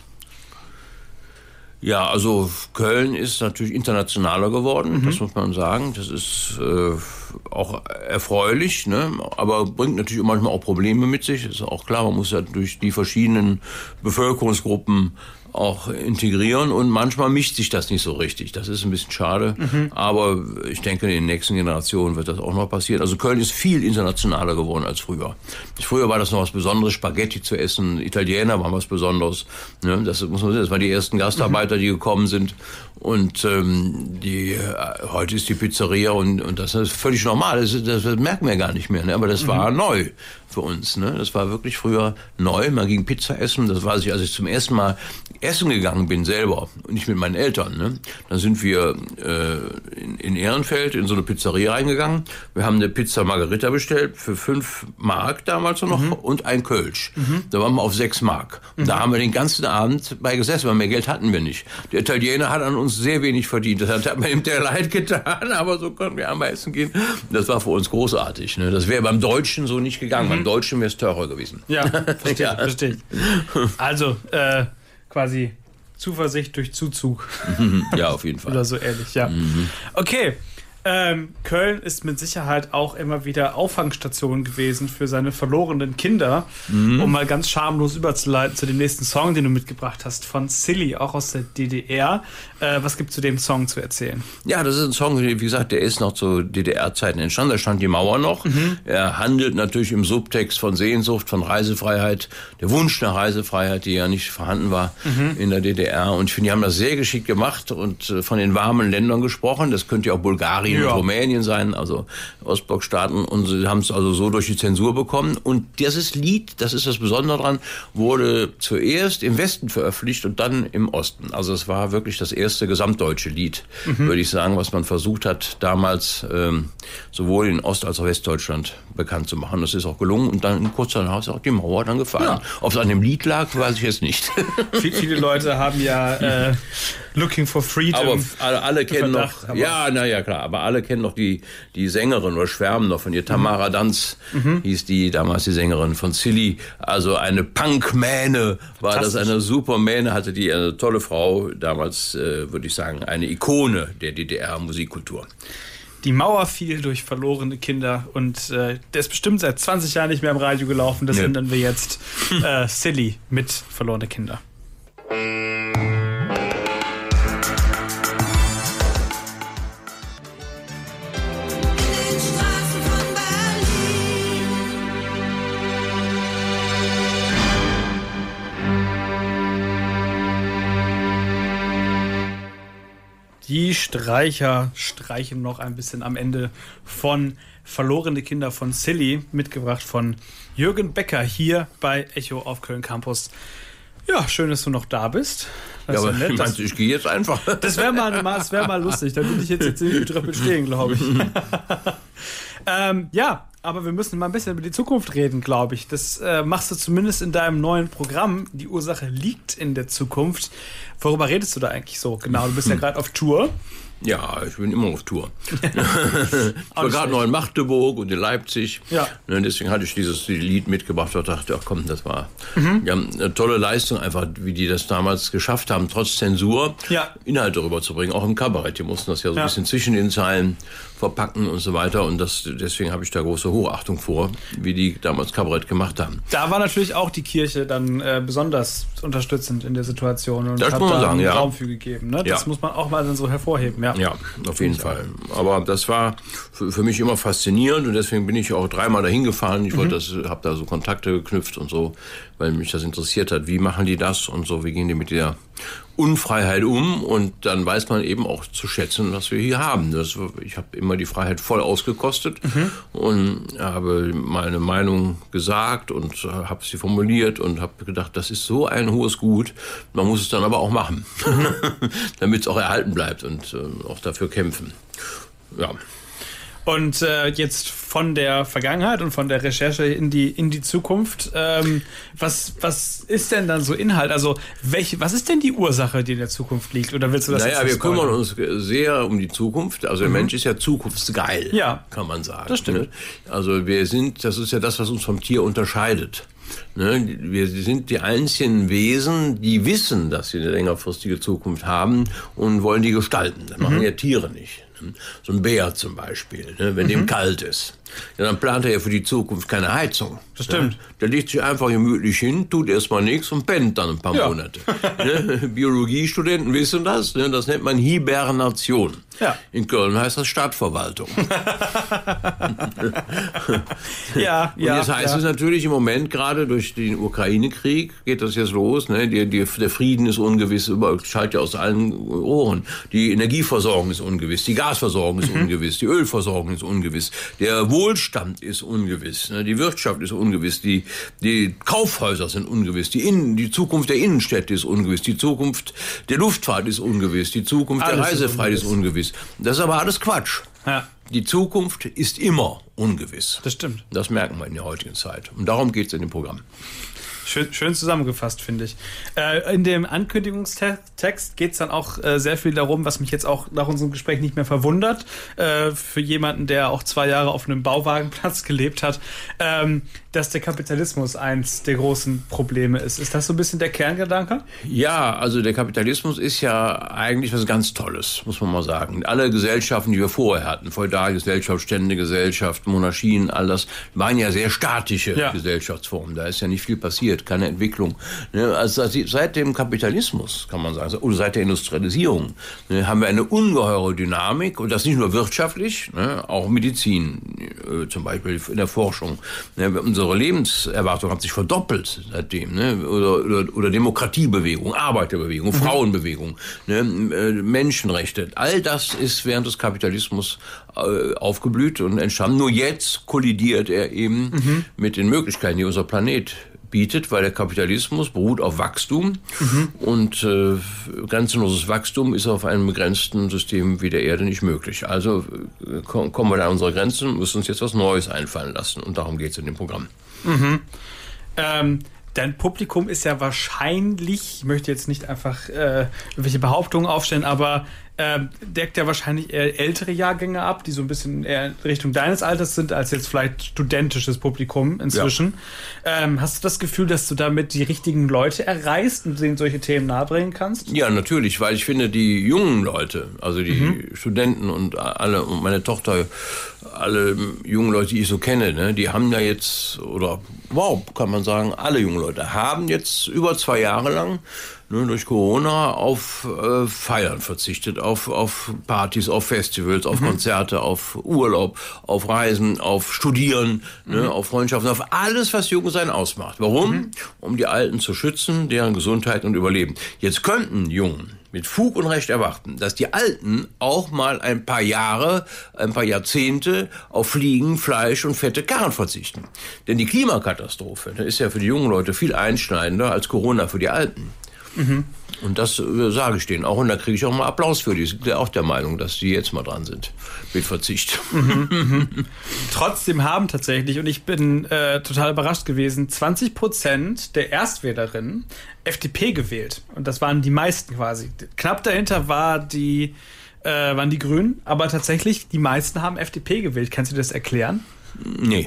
Ja, also Köln ist natürlich internationaler geworden, mhm. das muss man sagen. Das ist äh, auch erfreulich, ne? Aber bringt natürlich manchmal auch Probleme mit sich. Ist auch klar, man muss ja durch die verschiedenen Bevölkerungsgruppen auch integrieren und manchmal mischt sich das nicht so richtig. Das ist ein bisschen schade, mhm. aber ich denke, in den nächsten Generationen wird das auch noch passieren. Also Köln ist viel internationaler geworden als früher. Früher war das noch was Besonderes, Spaghetti zu essen, Italiener waren was Besonderes. Ne? Das muss man sehen, das waren die ersten Gastarbeiter, die gekommen sind und ähm, die äh, heute ist die Pizzeria und, und das ist völlig normal. Das, das, das merken wir gar nicht mehr, ne? Aber das mhm. war neu für uns. Ne? Das war wirklich früher neu. Man ging Pizza essen. Das weiß ich, als ich zum ersten Mal essen gegangen bin selber und nicht mit meinen Eltern. Ne? Dann sind wir äh, in, in Ehrenfeld in so eine Pizzeria reingegangen. Wir haben eine Pizza Margherita bestellt für fünf Mark damals noch mhm. und ein Kölsch. Mhm. Da waren wir auf sechs Mark. Und mhm. da haben wir den ganzen Abend bei gesessen, weil mehr Geld hatten wir nicht. Der Italiener hat an uns sehr wenig verdient. Das hat mir ihm der leid getan, aber so konnten wir einmal essen gehen. Das war für uns großartig. Ne? Das wäre beim Deutschen so nicht gegangen. Mhm. Beim Deutschen wäre es teurer gewesen. Ja, verstehe ja. versteh ich. Also, äh, quasi Zuversicht durch Zuzug. Ja, auf jeden Fall. Oder so ähnlich, ja. Mhm. Okay, ähm, Köln ist mit Sicherheit auch immer wieder Auffangstation gewesen für seine verlorenen Kinder, mhm. um mal ganz schamlos überzuleiten zu dem nächsten Song, den du mitgebracht hast, von Silly, auch aus der D D R. Äh, was gibt es zu dem Song zu erzählen? Ja, das ist ein Song, wie gesagt, der ist noch zu D D R-Zeiten entstanden, da stand die Mauer noch. Mhm. Er handelt natürlich im Subtext von Sehnsucht, von Reisefreiheit, der Wunsch nach Reisefreiheit, die ja nicht vorhanden war mhm. in der D D R. Und ich finde, die haben das sehr geschickt gemacht und äh, von den warmen Ländern gesprochen. Das könnte ja auch Bulgarien ja. und Rumänien sein, also Ostblockstaaten. Und sie haben es also so durch die Zensur bekommen. Und dieses Lied, das ist das Besondere dran, wurde zuerst im Westen veröffentlicht und dann im Osten. Also es war wirklich das erste gesamtdeutsche Lied, mhm. würde ich sagen, was man versucht hat, damals ähm, sowohl in Ost- als auch Westdeutschland bekannt zu machen. Das ist auch gelungen. Und dann kurz danach ist auch die Mauer dann gefallen. Ja. Ob es an dem Lied lag, weiß ich jetzt nicht. Viele, viele Leute haben ja äh, Looking for Freedom. Aber alle, alle kennen Verdacht, noch, ja, naja, klar, aber alle kennen noch die, die Sängerin oder schwärmen noch von ihr. Tamara mhm. Danz mhm. hieß die, damals die Sängerin von Silly. Also eine Punkmähne war das, eine Supermähne, hatte die, eine tolle Frau, damals äh, würde ich sagen, eine Ikone der D D R-Musikkultur. Die Mauer fiel durch verlorene Kinder und äh, der ist bestimmt seit zwanzig Jahren nicht mehr im Radio gelaufen. Das ändern nee. wir jetzt. Äh, Silly mit verlorene Kinder. Die Streicher streichen noch ein bisschen am Ende von Verlorene Kinder von Silly, mitgebracht von Jürgen Becker hier bei Echo auf Köln Campus. Ja, schön, dass du noch da bist. Das ja, aber ist ja nett. Meinst du, ich gehe jetzt einfach? Das wäre mal, das wär mal lustig. Da würde ich jetzt, jetzt ziemlich getröppelt stehen, glaube ich. ähm, ja, aber wir müssen mal ein bisschen über die Zukunft reden, glaube ich. Das äh, machst du zumindest in deinem neuen Programm. Die Ursache liegt in der Zukunft. Worüber redest du da eigentlich so? Genau, du bist ja gerade auf Tour. Ja, ich bin immer auf Tour. Ich war gerade noch in Magdeburg und in Leipzig. Ja. Deswegen hatte ich dieses Lied mitgebracht und dachte, ach komm, das war mhm. ja, eine tolle Leistung, einfach wie die das damals geschafft haben, trotz Zensur ja. Inhalte rüberzubringen. Auch im Kabarett. Die mussten das ja so ja. ein bisschen zwischen den Zeilen verpacken und so weiter. Und das, deswegen habe ich da große Hochachtung vor, wie die damals Kabarett gemacht haben. Da war natürlich auch die Kirche dann äh, besonders unterstützend in der Situation und das hat muss man da sagen, einen ja. Raum für gegeben. Ne? Das ja. muss man auch mal dann so hervorheben. Ja. Ja, ja auf jeden Fall. Aber das war für, für mich immer faszinierend und deswegen bin ich auch dreimal dahin gefahren. Ich wollte das, habe da so Kontakte geknüpft und so, weil mich das interessiert hat. Wie machen die das und so? Wie gehen die mit der Unfreiheit um? Und dann weiß man eben auch zu schätzen, was wir hier haben. Das, ich habe immer die Freiheit voll ausgekostet mhm. und habe meine Meinung gesagt und habe sie formuliert und habe gedacht, das ist so ein hohes Gut. Man muss es dann aber auch machen, mhm. damit es auch erhalten bleibt und äh, auch dafür kämpfen. Ja. Und äh, jetzt von der Vergangenheit und von der Recherche in die in die Zukunft, ähm, was was ist denn dann so Inhalt? Also welche, was ist denn die Ursache, die in der Zukunft liegt? Oder willst du das? Naja, wir kümmern uns sehr um die Zukunft. Also der mhm. Mensch ist ja zukunftsgeil, ja, kann man sagen. Das stimmt. Ne? Also wir sind, das ist ja das, was uns vom Tier unterscheidet. Ne? Wir sind die einzigen Wesen, die wissen, dass sie eine längerfristige Zukunft haben und wollen die gestalten. Das machen mhm. ja Tiere nicht. So ein Bär zum Beispiel, ne? wenn mhm. dem kalt ist. Ja, dann plant er ja für die Zukunft keine Heizung. Das stimmt. Ja? Der legt sich einfach gemütlich hin, tut erstmal nichts und pennt dann ein paar ja. Monate. Ne? Biologiestudenten wissen das. Ne? Das nennt man Hibernation. Ja. In Köln heißt das Stadtverwaltung. ja, und ja, jetzt heißt ja. es natürlich im Moment, gerade durch den Ukraine-Krieg, geht das jetzt los. Ne? Die, die, der Frieden ist ungewiss, schallt ja aus allen Ohren. Die Energieversorgung ist ungewiss, die Gasversorgung ist mhm. ungewiss, die Ölversorgung ist ungewiss, der Wohlstand ist ungewiss, ne? Die Wirtschaft ist ungewiss, die, die Kaufhäuser sind ungewiss, die, Innen, die Zukunft der Innenstädte ist ungewiss, die Zukunft der Luftfahrt ist ungewiss, die Zukunft alles der Reisefreiheit ist ungewiss. ist ungewiss. Das ist aber alles Quatsch. Ja. Die Zukunft ist immer ungewiss. Das stimmt. Das merken wir in der heutigen Zeit. Und darum geht es in dem Programm. Schön, schön zusammengefasst, finde ich. Äh, in dem Ankündigungstext geht es dann auch äh, sehr viel darum, was mich jetzt auch nach unserem Gespräch nicht mehr verwundert, äh, für jemanden, der auch zwei Jahre auf einem Bauwagenplatz gelebt hat, ähm, dass der Kapitalismus eins der großen Probleme ist. Ist das so ein bisschen der Kerngedanke? Ja, also der Kapitalismus ist ja eigentlich was ganz Tolles, muss man mal sagen. Alle Gesellschaften, die wir vorher hatten, Feudalgesellschaft, Ständegesellschaft, Monarchien, all das, waren ja sehr statische ja. Gesellschaftsformen. Da ist ja nicht viel passiert, keine Entwicklung. Also seit dem Kapitalismus, kann man sagen, oder seit der Industrialisierung, haben wir eine ungeheure Dynamik, und das nicht nur wirtschaftlich, auch Medizin, zum Beispiel in der Forschung. Unsere Lebenserwartung hat sich verdoppelt seitdem, oder, oder, oder Demokratiebewegung, Arbeiterbewegung, mhm. Frauenbewegung, Menschenrechte. All das ist während des Kapitalismus aufgeblüht und entstanden. Nur jetzt kollidiert er eben mhm. mit den Möglichkeiten, die unser Planet bietet, weil der Kapitalismus beruht auf Wachstum mhm. und äh, grenzenloses Wachstum ist auf einem begrenzten System wie der Erde nicht möglich. Also äh, kommen wir da an unsere Grenzen und müssen uns jetzt was Neues einfallen lassen, und darum geht es in dem Programm. Mhm. Ähm, dein Publikum ist ja wahrscheinlich, ich möchte jetzt nicht einfach äh, irgendwelche Behauptungen aufstellen, aber äh, deckt ja wahrscheinlich eher ältere Jahrgänge ab, die so ein bisschen eher in Richtung deines Alters sind, als jetzt vielleicht studentisches Publikum inzwischen. Ja. Ähm, hast du das Gefühl, dass du damit die richtigen Leute erreichst und denen solche Themen nahebringen kannst? Ja, natürlich, weil ich finde, die jungen Leute, also die mhm. Studenten und alle, und meine Tochter, alle jungen Leute, die ich so kenne, ne, die haben ja jetzt, oder wow, kann man sagen, alle jungen Leute haben jetzt über zwei Jahre lang ne, durch Corona auf äh, Feiern verzichtet, auf, auf Partys, auf Festivals, auf mhm. Konzerte, auf Urlaub, auf Reisen, auf Studieren, mhm. ne, auf Freundschaften, auf alles, was Jungsein ausmacht. Warum? Mhm. Um die Alten zu schützen, deren Gesundheit und Überleben. Jetzt könnten Jungen mit Fug und Recht erwarten, dass die Alten auch mal ein paar Jahre, ein paar Jahrzehnte auf Fliegen, Fleisch und fette Karren verzichten. Denn die Klimakatastrophe ist ja für die jungen Leute viel einschneidender als Corona für die Alten. Mhm. Und das äh, sage ich denen auch, und da kriege ich auch mal Applaus für. Die sind ja auch der Meinung, dass die jetzt mal dran sind mit Verzicht. Mhm, mhm. Trotzdem haben tatsächlich, und ich bin äh, total überrascht gewesen, zwanzig Prozent der Erstwählerinnen F D P gewählt. Und das waren die meisten quasi. Knapp dahinter war die, äh, waren die Grünen, aber tatsächlich die meisten haben F D P gewählt. Kannst du das erklären? Nee.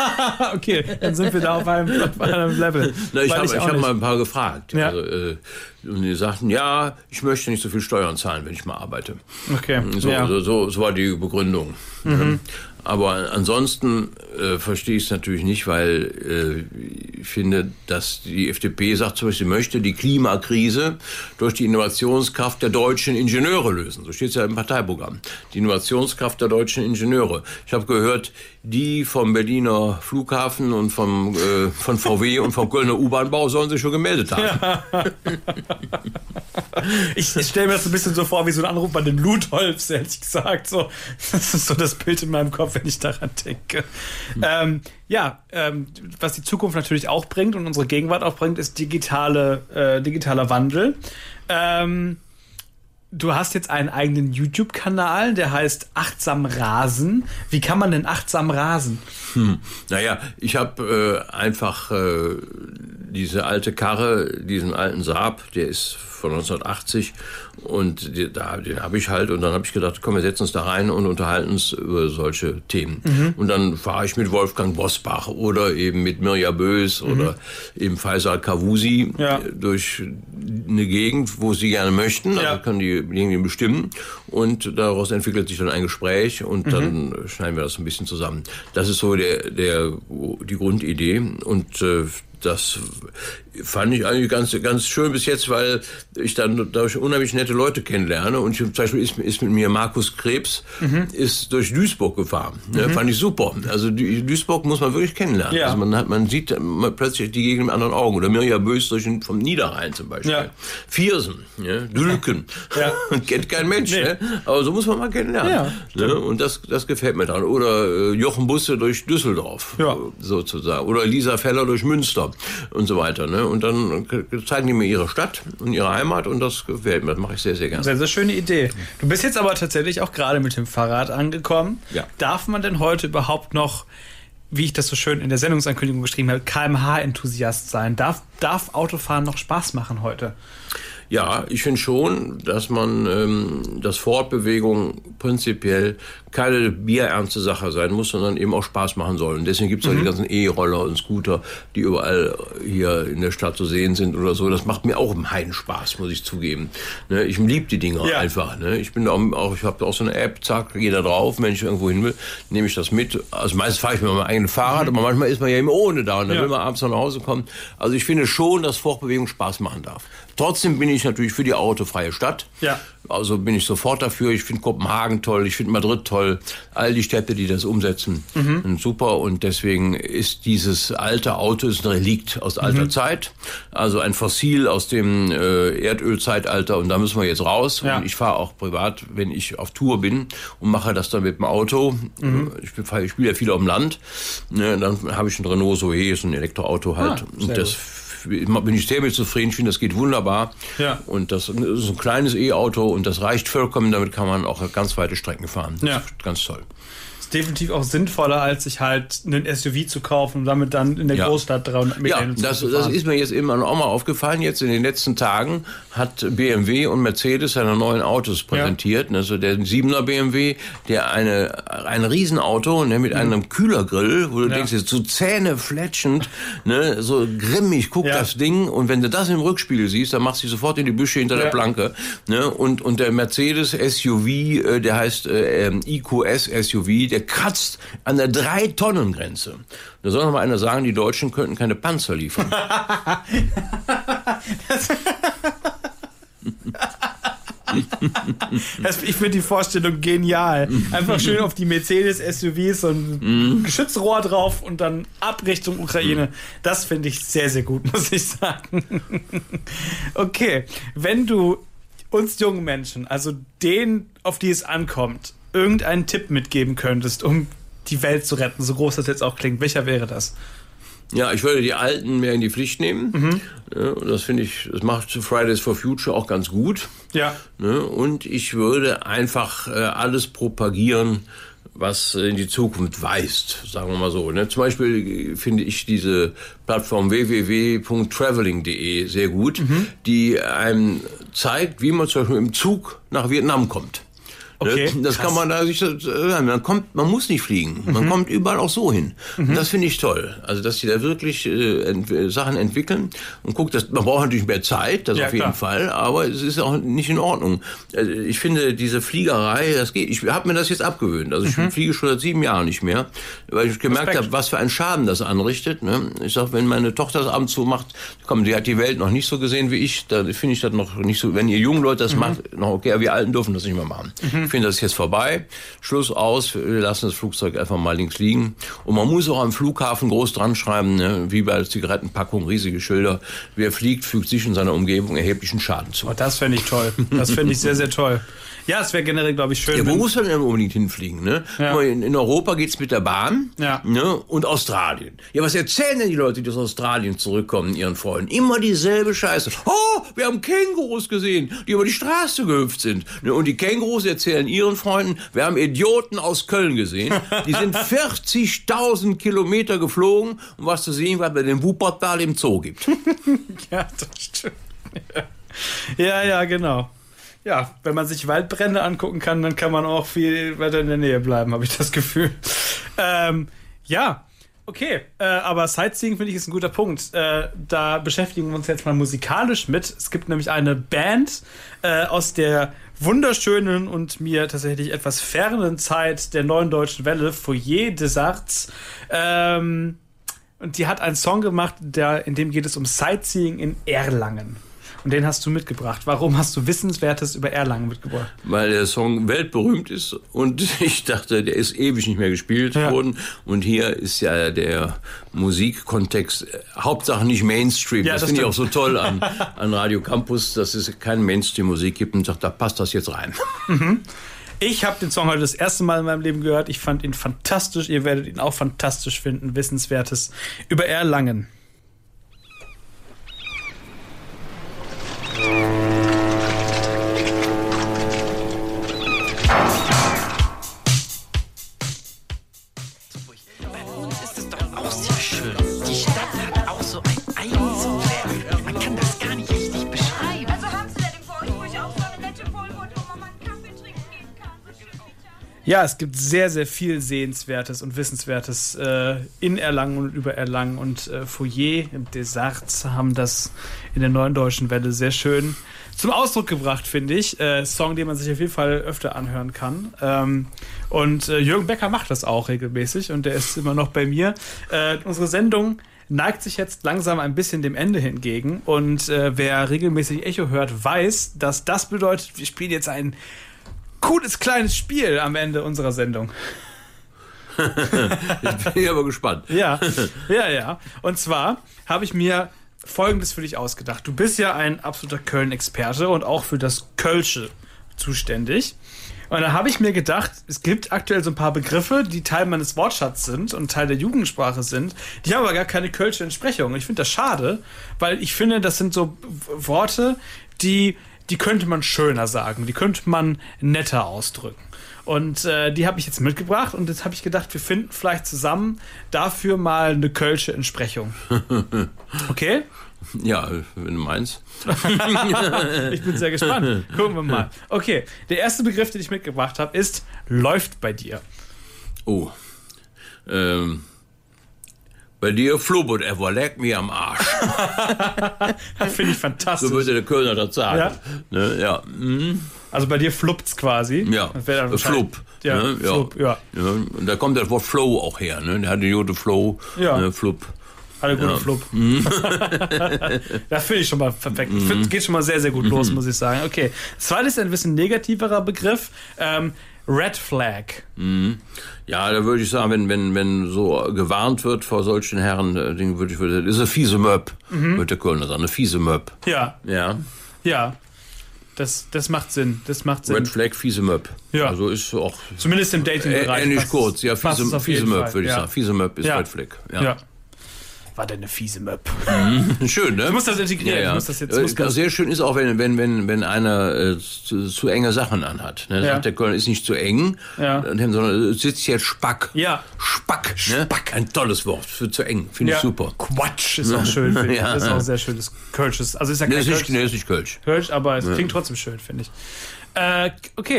Okay, dann sind wir da auf einem, auf einem Level. Na, ich habe hab mal ein paar gefragt. Ja. Also, äh, Und die sagten, ja, ich möchte nicht so viel Steuern zahlen, wenn ich mal arbeite. Okay. So, ja. so, so, so war die Begründung. Mhm. Aber ansonsten äh, verstehe ich es natürlich nicht, weil äh, ich finde, dass die F D P sagt zum Beispiel, sie möchte die Klimakrise durch die Innovationskraft der deutschen Ingenieure lösen. So steht es ja im Parteiprogramm. Die Innovationskraft der deutschen Ingenieure. Ich habe gehört, die vom Berliner Flughafen und vom äh, von V W und vom Kölner U-Bahn-Bau sollen sich schon gemeldet haben. Ja. Ich, ich stelle mir das ein bisschen so vor, wie so ein Anruf bei den Ludolfs, ehrlich gesagt. So, das ist so das Bild in meinem Kopf, wenn ich daran denke. Mhm. Ähm, ja, ähm, was die Zukunft natürlich auch bringt und unsere Gegenwart auch bringt, ist digitale, äh, digitaler Wandel. Ähm, du hast jetzt einen eigenen YouTube-Kanal, der heißt Achtsam Rasen. Wie kann man denn achtsam rasen? Hm. Naja, ich habe äh, einfach äh, diese alte Karre, diesen alten Saab, der ist von neunzehnhundertachtzig und die, da, den habe ich halt und dann habe ich gedacht, komm, wir setzen uns da rein und unterhalten uns über solche Themen. Mhm. Und dann fahre ich mit Wolfgang Bosbach oder eben mit Mirja Bös mhm. oder eben Faisal Kavusi ja. durch eine Gegend, wo sie gerne möchten, ja. also können die irgendwie bestimmen und daraus entwickelt sich dann ein Gespräch und mhm. dann schneiden wir das ein bisschen zusammen. Das ist so der, der, die Grundidee und äh, das fand ich eigentlich ganz, ganz schön bis jetzt, weil ich dann dadurch unheimlich nette Leute kennenlerne. Und ich, zum Beispiel ist, ist mit mir Markus Krebs, mhm. ist durch Duisburg gefahren. Mhm. Ja, fand ich super. Also Duisburg muss man wirklich kennenlernen. Ja. Also man hat, man sieht man plötzlich die Gegend mit anderen Augen. Oder Mirja Bös durch den, vom Niederrhein zum Beispiel. Ja. Viersen, ja, Dülken. Ja. Kennt kein Mensch, nee. ne? Aber so muss man mal kennenlernen. Ja, ne? Und das, das gefällt mir dann. Oder äh, Jochen Busse durch Düsseldorf, ja. sozusagen. Oder Lisa Feller durch Münster und so weiter, ne? Und dann zeigen die mir ihre Stadt und ihre Heimat und das gefällt mir. Das mache ich sehr, sehr gerne. Sehr, sehr schöne Idee. Du bist jetzt aber tatsächlich auch gerade mit dem Fahrrad angekommen. Ja. Darf man denn heute überhaupt noch, wie ich das so schön in der Sendungsankündigung geschrieben habe, K M H-Enthusiast sein? Darf, darf Autofahren noch Spaß machen heute? Ja, ich finde schon, dass man, ähm, dass Fortbewegung prinzipiell keine bierernste Sache sein muss, sondern eben auch Spaß machen soll. Und deswegen gibt es mhm. auch die ganzen E-Roller und Scooter, die überall hier in der Stadt zu sehen sind oder so. Das macht mir auch einen Heidenspaß, muss ich zugeben. Ne, ich liebe die Dinger ja. einfach. Ne? Ich bin auch, auch ich habe auch so eine App, zack, geht da drauf, wenn ich irgendwo hin will, nehme ich das mit. Also meistens fahre ich mit meinem eigenen Fahrrad, mhm. aber manchmal ist man ja eben ohne da und dann ja. will man abends noch nach Hause kommen. Also ich finde schon, dass Fortbewegung Spaß machen darf. Trotzdem bin ich natürlich für die autofreie Stadt. Ja. Also bin ich sofort dafür. Ich finde Kopenhagen toll, ich finde Madrid toll. All die Städte, die das umsetzen, mhm. sind super. Und deswegen ist dieses alte Auto ist ein Relikt aus alter mhm. Zeit. Also ein Fossil aus dem äh, Erdölzeitalter. Und da müssen wir jetzt raus. Ja. Und ich fahre auch privat, wenn ich auf Tour bin und mache das dann mit dem Auto. Mhm. Ich, ich spiele ja viel auf dem Land. Ne, dann habe ich ein Renault Zoe, so ein Elektroauto halt. Ah, und das bin ich sehr mit zufrieden. Ich finde, das geht wunderbar. Ja. Und das ist ein kleines E-Auto und das reicht vollkommen. Damit kann man auch ganz weite Strecken fahren. Das ja. ist ganz toll. Ist definitiv auch sinnvoller, als sich halt einen S U V zu kaufen und damit dann in der ja. Großstadt dreihundert Meter hin Ja, das, das ist mir jetzt eben auch mal aufgefallen. Jetzt in den letzten Tagen hat B M W und Mercedes seine neuen Autos präsentiert. Ja. Also der siebener B M W, der eine ein Riesenauto, ne, mit mhm. einem Kühlergrill, wo du ja. denkst, jetzt so zähnefletschend, ne, so grimmig guckt ja. das Ding. Und wenn du das im Rückspiegel siehst, dann machst du dich sofort in die Büsche hinter ja. der Planke. Ne? Und, und der Mercedes S U V, der heißt äh, E Q S S U V, der kratzt an der drei-Tonnen-Grenze. Da soll noch mal einer sagen, die Deutschen könnten keine Panzer liefern. das, ich finde die Vorstellung genial. Einfach schön auf die Mercedes-S U Vs und ein Geschützrohr drauf und dann ab Richtung Ukraine. Das finde ich sehr, sehr gut, muss ich sagen. Okay, wenn du uns jungen Menschen, also denen, auf die es ankommt, irgendeinen Tipp mitgeben könntest, um die Welt zu retten, so groß das jetzt auch klingt, welcher wäre das? Ja, ich würde die Alten mehr in die Pflicht nehmen. Mhm. Ja, das finde ich, das macht Fridays for Future auch ganz gut. Ja. Und ich würde einfach alles propagieren, was in die Zukunft weist, sagen wir mal so. Zum Beispiel finde ich diese Plattform w w w punkt traveling punkt d e sehr gut, mhm. die einem zeigt, wie man zum Beispiel im Zug nach Vietnam kommt. Okay, das krass. kann man da sich, man kommt, man muss nicht fliegen. Man Mhm. kommt überall auch so hin. Mhm. Und das finde ich toll. Also, dass die da wirklich äh, ent- Sachen entwickeln und guckt, dass, man braucht natürlich mehr Zeit, das Ja, auf jeden klar. Fall, aber es ist auch nicht in Ordnung. Also, ich finde, diese Fliegerei, das geht, ich habe mir das jetzt abgewöhnt. Also, ich Mhm. fliege schon seit sieben Jahren nicht mehr, weil ich gemerkt Respekt. habe, was für einen Schaden das anrichtet. Ne? Ich sag, wenn meine Tochter das ab und zu macht, komm, die hat die Welt noch nicht so gesehen wie ich, da finde ich das noch nicht so, wenn ihr jungen Leute das Mhm. macht, noch okay, aber wir Alten dürfen das nicht mehr machen. Mhm. Ich finde, das ist jetzt vorbei. Schluss aus. Wir lassen das Flugzeug einfach mal links liegen. Und man muss auch am Flughafen groß dran schreiben, ne, wie bei der Zigarettenpackung, riesige Schilder. Wer fliegt, fügt sich in seiner Umgebung erheblichen Schaden zu. Oh, das fände ich toll. Das fände ich sehr, sehr toll. Ja, es wäre generell, glaube ich, schön. Ja, wo wenn- muss man denn unbedingt hinfliegen? Ne? Ja. Guck mal, In, in Europa geht's mit der Bahn, Ja. ne? Und Australien. Ja, was erzählen denn die Leute, die aus Australien zurückkommen, ihren Freunden? Immer dieselbe Scheiße. Oh, wir haben Kängurus gesehen, die über die Straße gehüpft sind. Ne? Und die Kängurus erzählen ihren Freunden, wir haben Idioten aus Köln gesehen. Die sind vierzigtausend Kilometer geflogen, um was zu sehen, was bei den Wuppertal im Zoo gibt. Ja, das stimmt. Ja, ja, genau. Ja, wenn man sich Waldbrände angucken kann, dann kann man auch viel weiter in der Nähe bleiben, habe ich das Gefühl. Ähm, ja, okay. Äh, aber Sightseeing, finde ich, ist ein guter Punkt. Äh, da beschäftigen wir uns jetzt mal musikalisch mit. Es gibt nämlich eine Band äh, aus der wunderschönen und mir tatsächlich etwas fernen Zeit der Neuen Deutschen Welle, Foyer des Arts. Ähm, und die hat einen Song gemacht, der, in dem geht es um Sightseeing in Erlangen. Und den hast du mitgebracht. Warum hast du Wissenswertes über Erlangen mitgebracht? Weil der Song weltberühmt ist und ich dachte, der ist ewig nicht mehr gespielt Ja. worden. Und hier ist ja der Musikkontext äh, Hauptsache nicht Mainstream. Ja, das das finde ich auch stimmt. so toll an, an Radio Campus, dass es keine Mainstream-Musik gibt und sagt, da passt das jetzt rein. Ich habe den Song heute das erste Mal in meinem Leben gehört. Ich fand ihn fantastisch. Ihr werdet ihn auch fantastisch finden. Wissenswertes über Erlangen. Bei uns ist es doch auch sehr schön. Die Stadt hat auch so ein Eisenwerk. Man kann das gar nicht richtig beschreiben. Also haben Sie denn in Wolfsburg auch so eine nette Vollmond, wo man mal einen Kaffee trinken gehen kann? So schön wie Tag. Ja, es gibt sehr, sehr viel Sehenswertes und Wissenswertes äh, in Erlangen und über Erlangen. Und äh, Foyer im Desarts haben das in der Neuen Deutschen Welle sehr schön zum Ausdruck gebracht, finde ich. Äh, Song, den man sich auf jeden Fall öfter anhören kann. Ähm, und äh, Jürgen Becker macht das auch regelmäßig und der ist immer noch bei mir. Äh, unsere Sendung neigt sich jetzt langsam ein bisschen dem Ende hingegen. Und äh, wer regelmäßig Echo hört, weiß, dass das bedeutet, wir spielen jetzt ein cooles kleines Spiel am Ende unserer Sendung. Ich bin aber gespannt. Ja, ja, ja. Und zwar habe ich mir Folgendes für dich ausgedacht. Du bist ja ein absoluter Köln-Experte und auch für das Kölsche zuständig. Und da habe ich mir gedacht, es gibt aktuell so ein paar Begriffe, die Teil meines Wortschatzes sind und Teil der Jugendsprache sind. Die haben aber gar keine kölsche Entsprechung. Ich finde das schade, weil ich finde, das sind so Worte, die, die könnte man schöner sagen. Die könnte man netter ausdrücken. Und äh, die habe ich jetzt mitgebracht und jetzt habe ich gedacht, wir finden vielleicht zusammen dafür mal eine kölsche Entsprechung. Okay? Ja, wenn du meinst. Ich bin sehr gespannt. Gucken wir mal. Okay, der erste Begriff, den ich mitgebracht habe, ist läuft bei dir. Oh. Ähm. Bei dir Flubot ever, leck mir am Arsch. Finde ich fantastisch. So würde der Kölner das sagen. Ja. Ne, ja. Mhm. Also bei dir fluppt's quasi. Ja, Das wäre dann wahrscheinlich- Flup. Ja, ne? Flup, ja. ja. Und da kommt das Wort Flow auch her. Ne? Der hat den gute Flow. Ja. Ne? Flup. Alle gute Ja. Flupp. Das finde ich schon mal perfekt. Ich find, geht schon mal sehr, sehr gut los, muss ich sagen. Okay. Zweites ein bisschen negativerer Begriff. Ähm, Red Flag. Ja, da würde ich sagen, wenn, wenn, wenn so gewarnt wird vor solchen Herren, äh, Dingen würde ich, würde, das ist eine fiese Möb, würde der Kölner sagen, eine fiese Möb. Ja, Ja. ja. Das, das macht Sinn. Das macht Sinn. Red Flag, fiese Möb. Ja. Also ist auch Zumindest im Dating-Bereich. ähnlich passt kurz. es- Ja, passt es fiese, auf fiese jeden Möb, Fall. würde ich Ja. sagen. Fiese Möb ist Ja. Red Flag. Ja. Ja. War denn eine fiese Möb? Schön, ne? Du musst das integrieren. Ja, ja. Du musst das jetzt, Äh, musst das, Sehr schön ist auch, wenn, wenn, wenn, wenn einer äh, zu, zu enge Sachen anhat. Ne? Ja. Sagt der Kölner, ist nicht zu eng, Ja. sondern sitzt jetzt Spack. Ja. Spack. Ne? Ein tolles Wort für zu eng. Finde ich ja. super. Quatsch ist auch schön, finde ich. Ja. Das ist auch sehr schön. Das Kölsches. Also ist ja Nee, kein ist nicht, Kölsch, nee, ist nicht Kölsch. Kölsch, aber es klingt trotzdem schön, finde ich. Äh, okay.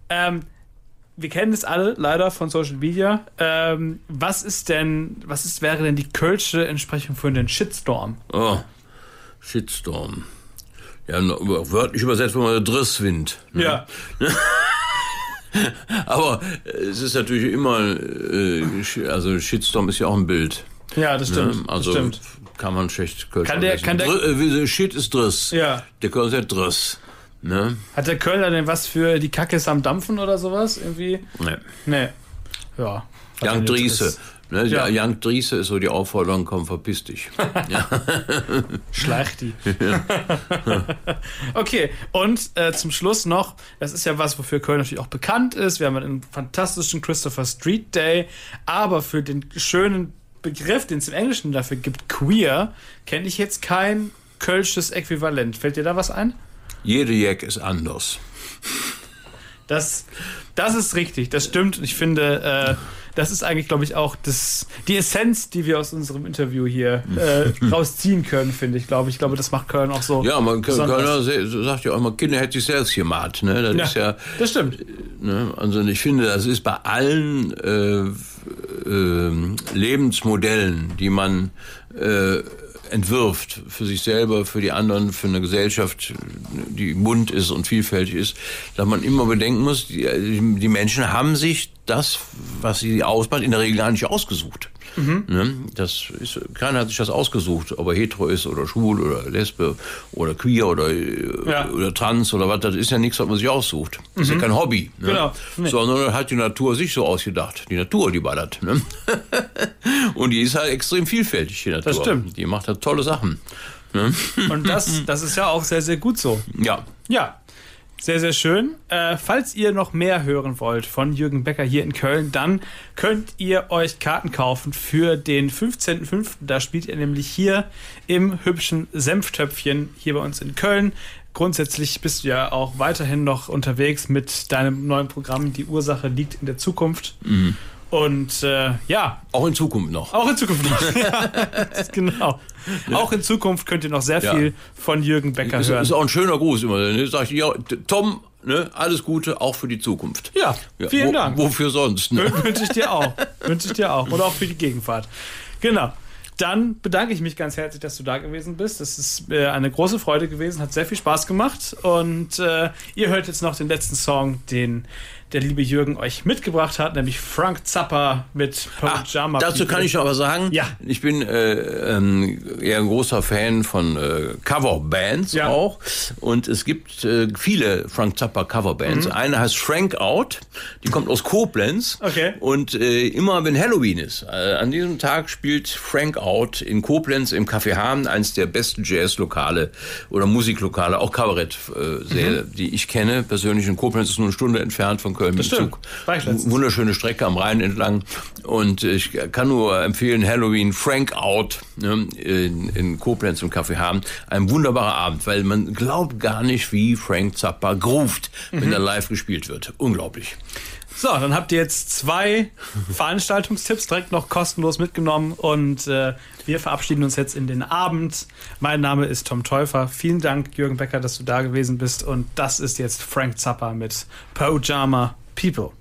Ähm, wir kennen es alle leider von Social Media. Ähm, was ist denn, was ist, wäre denn die kölsche Entsprechung für den Shitstorm? Oh, Shitstorm. Ja, wörtlich übersetzt, wenn man Drisswind. Ne? Ja. Aber es ist natürlich immer, äh, also Shitstorm ist ja auch ein Bild. Ja, das stimmt. Ne? Also das stimmt. kann man schlecht Kölsch Kann der, kann der, Dr- äh, Shit ist Driss. Ja. Der Kölsch ist Driss. Ne? Hat der Kölner denn was für die Kacke ist am Dampfen oder sowas? Irgendwie? Nee. Nee. Ja. Jan Driese. Ne? Ja. Jan Driese ist so die Aufforderung, komm, verpiss dich. Ja. Schleich die. Okay, und äh, zum Schluss noch, das ist ja was, wofür Köln natürlich auch bekannt ist. Wir haben einen fantastischen Christopher Street Day, aber für den schönen Begriff, den es im Englischen dafür gibt, queer, kenne ich jetzt kein kölsches Äquivalent. Fällt dir da was ein? Jede Jack ist anders. Das, das ist richtig, das stimmt. Und ich finde, äh, das ist eigentlich, glaube ich, auch das, die Essenz, die wir aus unserem Interview hier äh, rausziehen können, finde ich. Glaube ich, glaube, das macht Köln auch so. Ja, man besonders. Kölner sagt ja auch immer, Kinder hätte sich selbst gemacht. Ne? Das Ja, ist ja, das stimmt. Ne? Also ich finde, das ist bei allen äh, äh, Lebensmodellen, die man äh, entwirft, für sich selber, für die anderen, für eine Gesellschaft, die bunt ist und vielfältig ist, dass man immer bedenken muss, die, die Menschen haben sich das, was sie ausmacht, in der Regel gar nicht ausgesucht. Mhm. Ne? Das ist, keiner hat sich das ausgesucht, ob er hetero ist oder schwul oder lesbe oder queer oder, ja. oder trans oder was, das ist ja nichts, was man sich aussucht. Das Mhm. ist ja kein Hobby. Ne? Genau. Nee. Sondern hat die Natur sich so ausgedacht. Die Natur, die ballert. Ne? Und die ist halt extrem vielfältig, die Natur. Das stimmt. Die macht halt tolle Sachen. Ne? Und das, das ist ja auch sehr, sehr gut so. Ja. Ja. Sehr, sehr schön. Äh, falls ihr noch mehr hören wollt von Jürgen Becker hier in Köln, dann könnt ihr euch Karten kaufen für den fünfzehnten fünften Da spielt ihr nämlich hier im hübschen Senftöpfchen hier bei uns in Köln. Grundsätzlich bist du ja auch weiterhin noch unterwegs mit deinem neuen Programm. Die Ursache liegt in der Zukunft. Mhm. Und äh, ja. Auch in Zukunft noch. Auch in Zukunft noch. Ja, genau. Ja. Auch in Zukunft könnt ihr noch sehr Ja. viel von Jürgen Becker ist, hören. ist auch ein schöner Gruß immer. Ne? Sag ich, ja, Tom, ne, alles Gute, auch für die Zukunft. Ja, vielen wo, Dank. Wofür sonst? Ne? Wünsche ich dir auch. Wünsche ich dir auch. Oder auch für die Gegenfahrt. Genau. Dann bedanke ich mich ganz herzlich, dass du da gewesen bist. Es ist äh, eine große Freude gewesen, hat sehr viel Spaß gemacht. Und äh, ihr hört jetzt noch den letzten Song, den der liebe Jürgen euch mitgebracht hat, nämlich Frank Zappa mit Pyjama. Ah, dazu kann ich noch was sagen. Ja. Ich bin äh, ähm, eher ein großer Fan von äh, Coverbands Ja. auch. Und es gibt äh, viele Frank Zappa Coverbands. Mhm. Eine heißt Frank Out, die kommt aus Koblenz. Okay. Und äh, immer wenn Halloween ist, äh, an diesem Tag spielt Frank Out in Koblenz im Café Hahn, eins der besten Jazzlokale oder Musiklokale, auch Kabarett-Säle, Mhm. die ich kenne. Persönlich in Koblenz ist nur eine Stunde entfernt von Köln mit dem Zug. War ich letztens. Wunderschöne Strecke am Rhein entlang. Und ich kann nur empfehlen, Halloween Frank Out ne, in, in Koblenz im Café Hahn. Ein wunderbarer Abend, weil man glaubt gar nicht, wie Frank Zappa groovt, wenn Mhm. er live gespielt wird. Unglaublich. So, dann habt ihr jetzt zwei Veranstaltungstipps direkt noch kostenlos mitgenommen und äh, wir verabschieden uns jetzt in den Abend. Mein Name ist Tom Täufer. Vielen Dank, Jürgen Becker, dass du da gewesen bist und das ist jetzt Frank Zappa mit Pyjama People.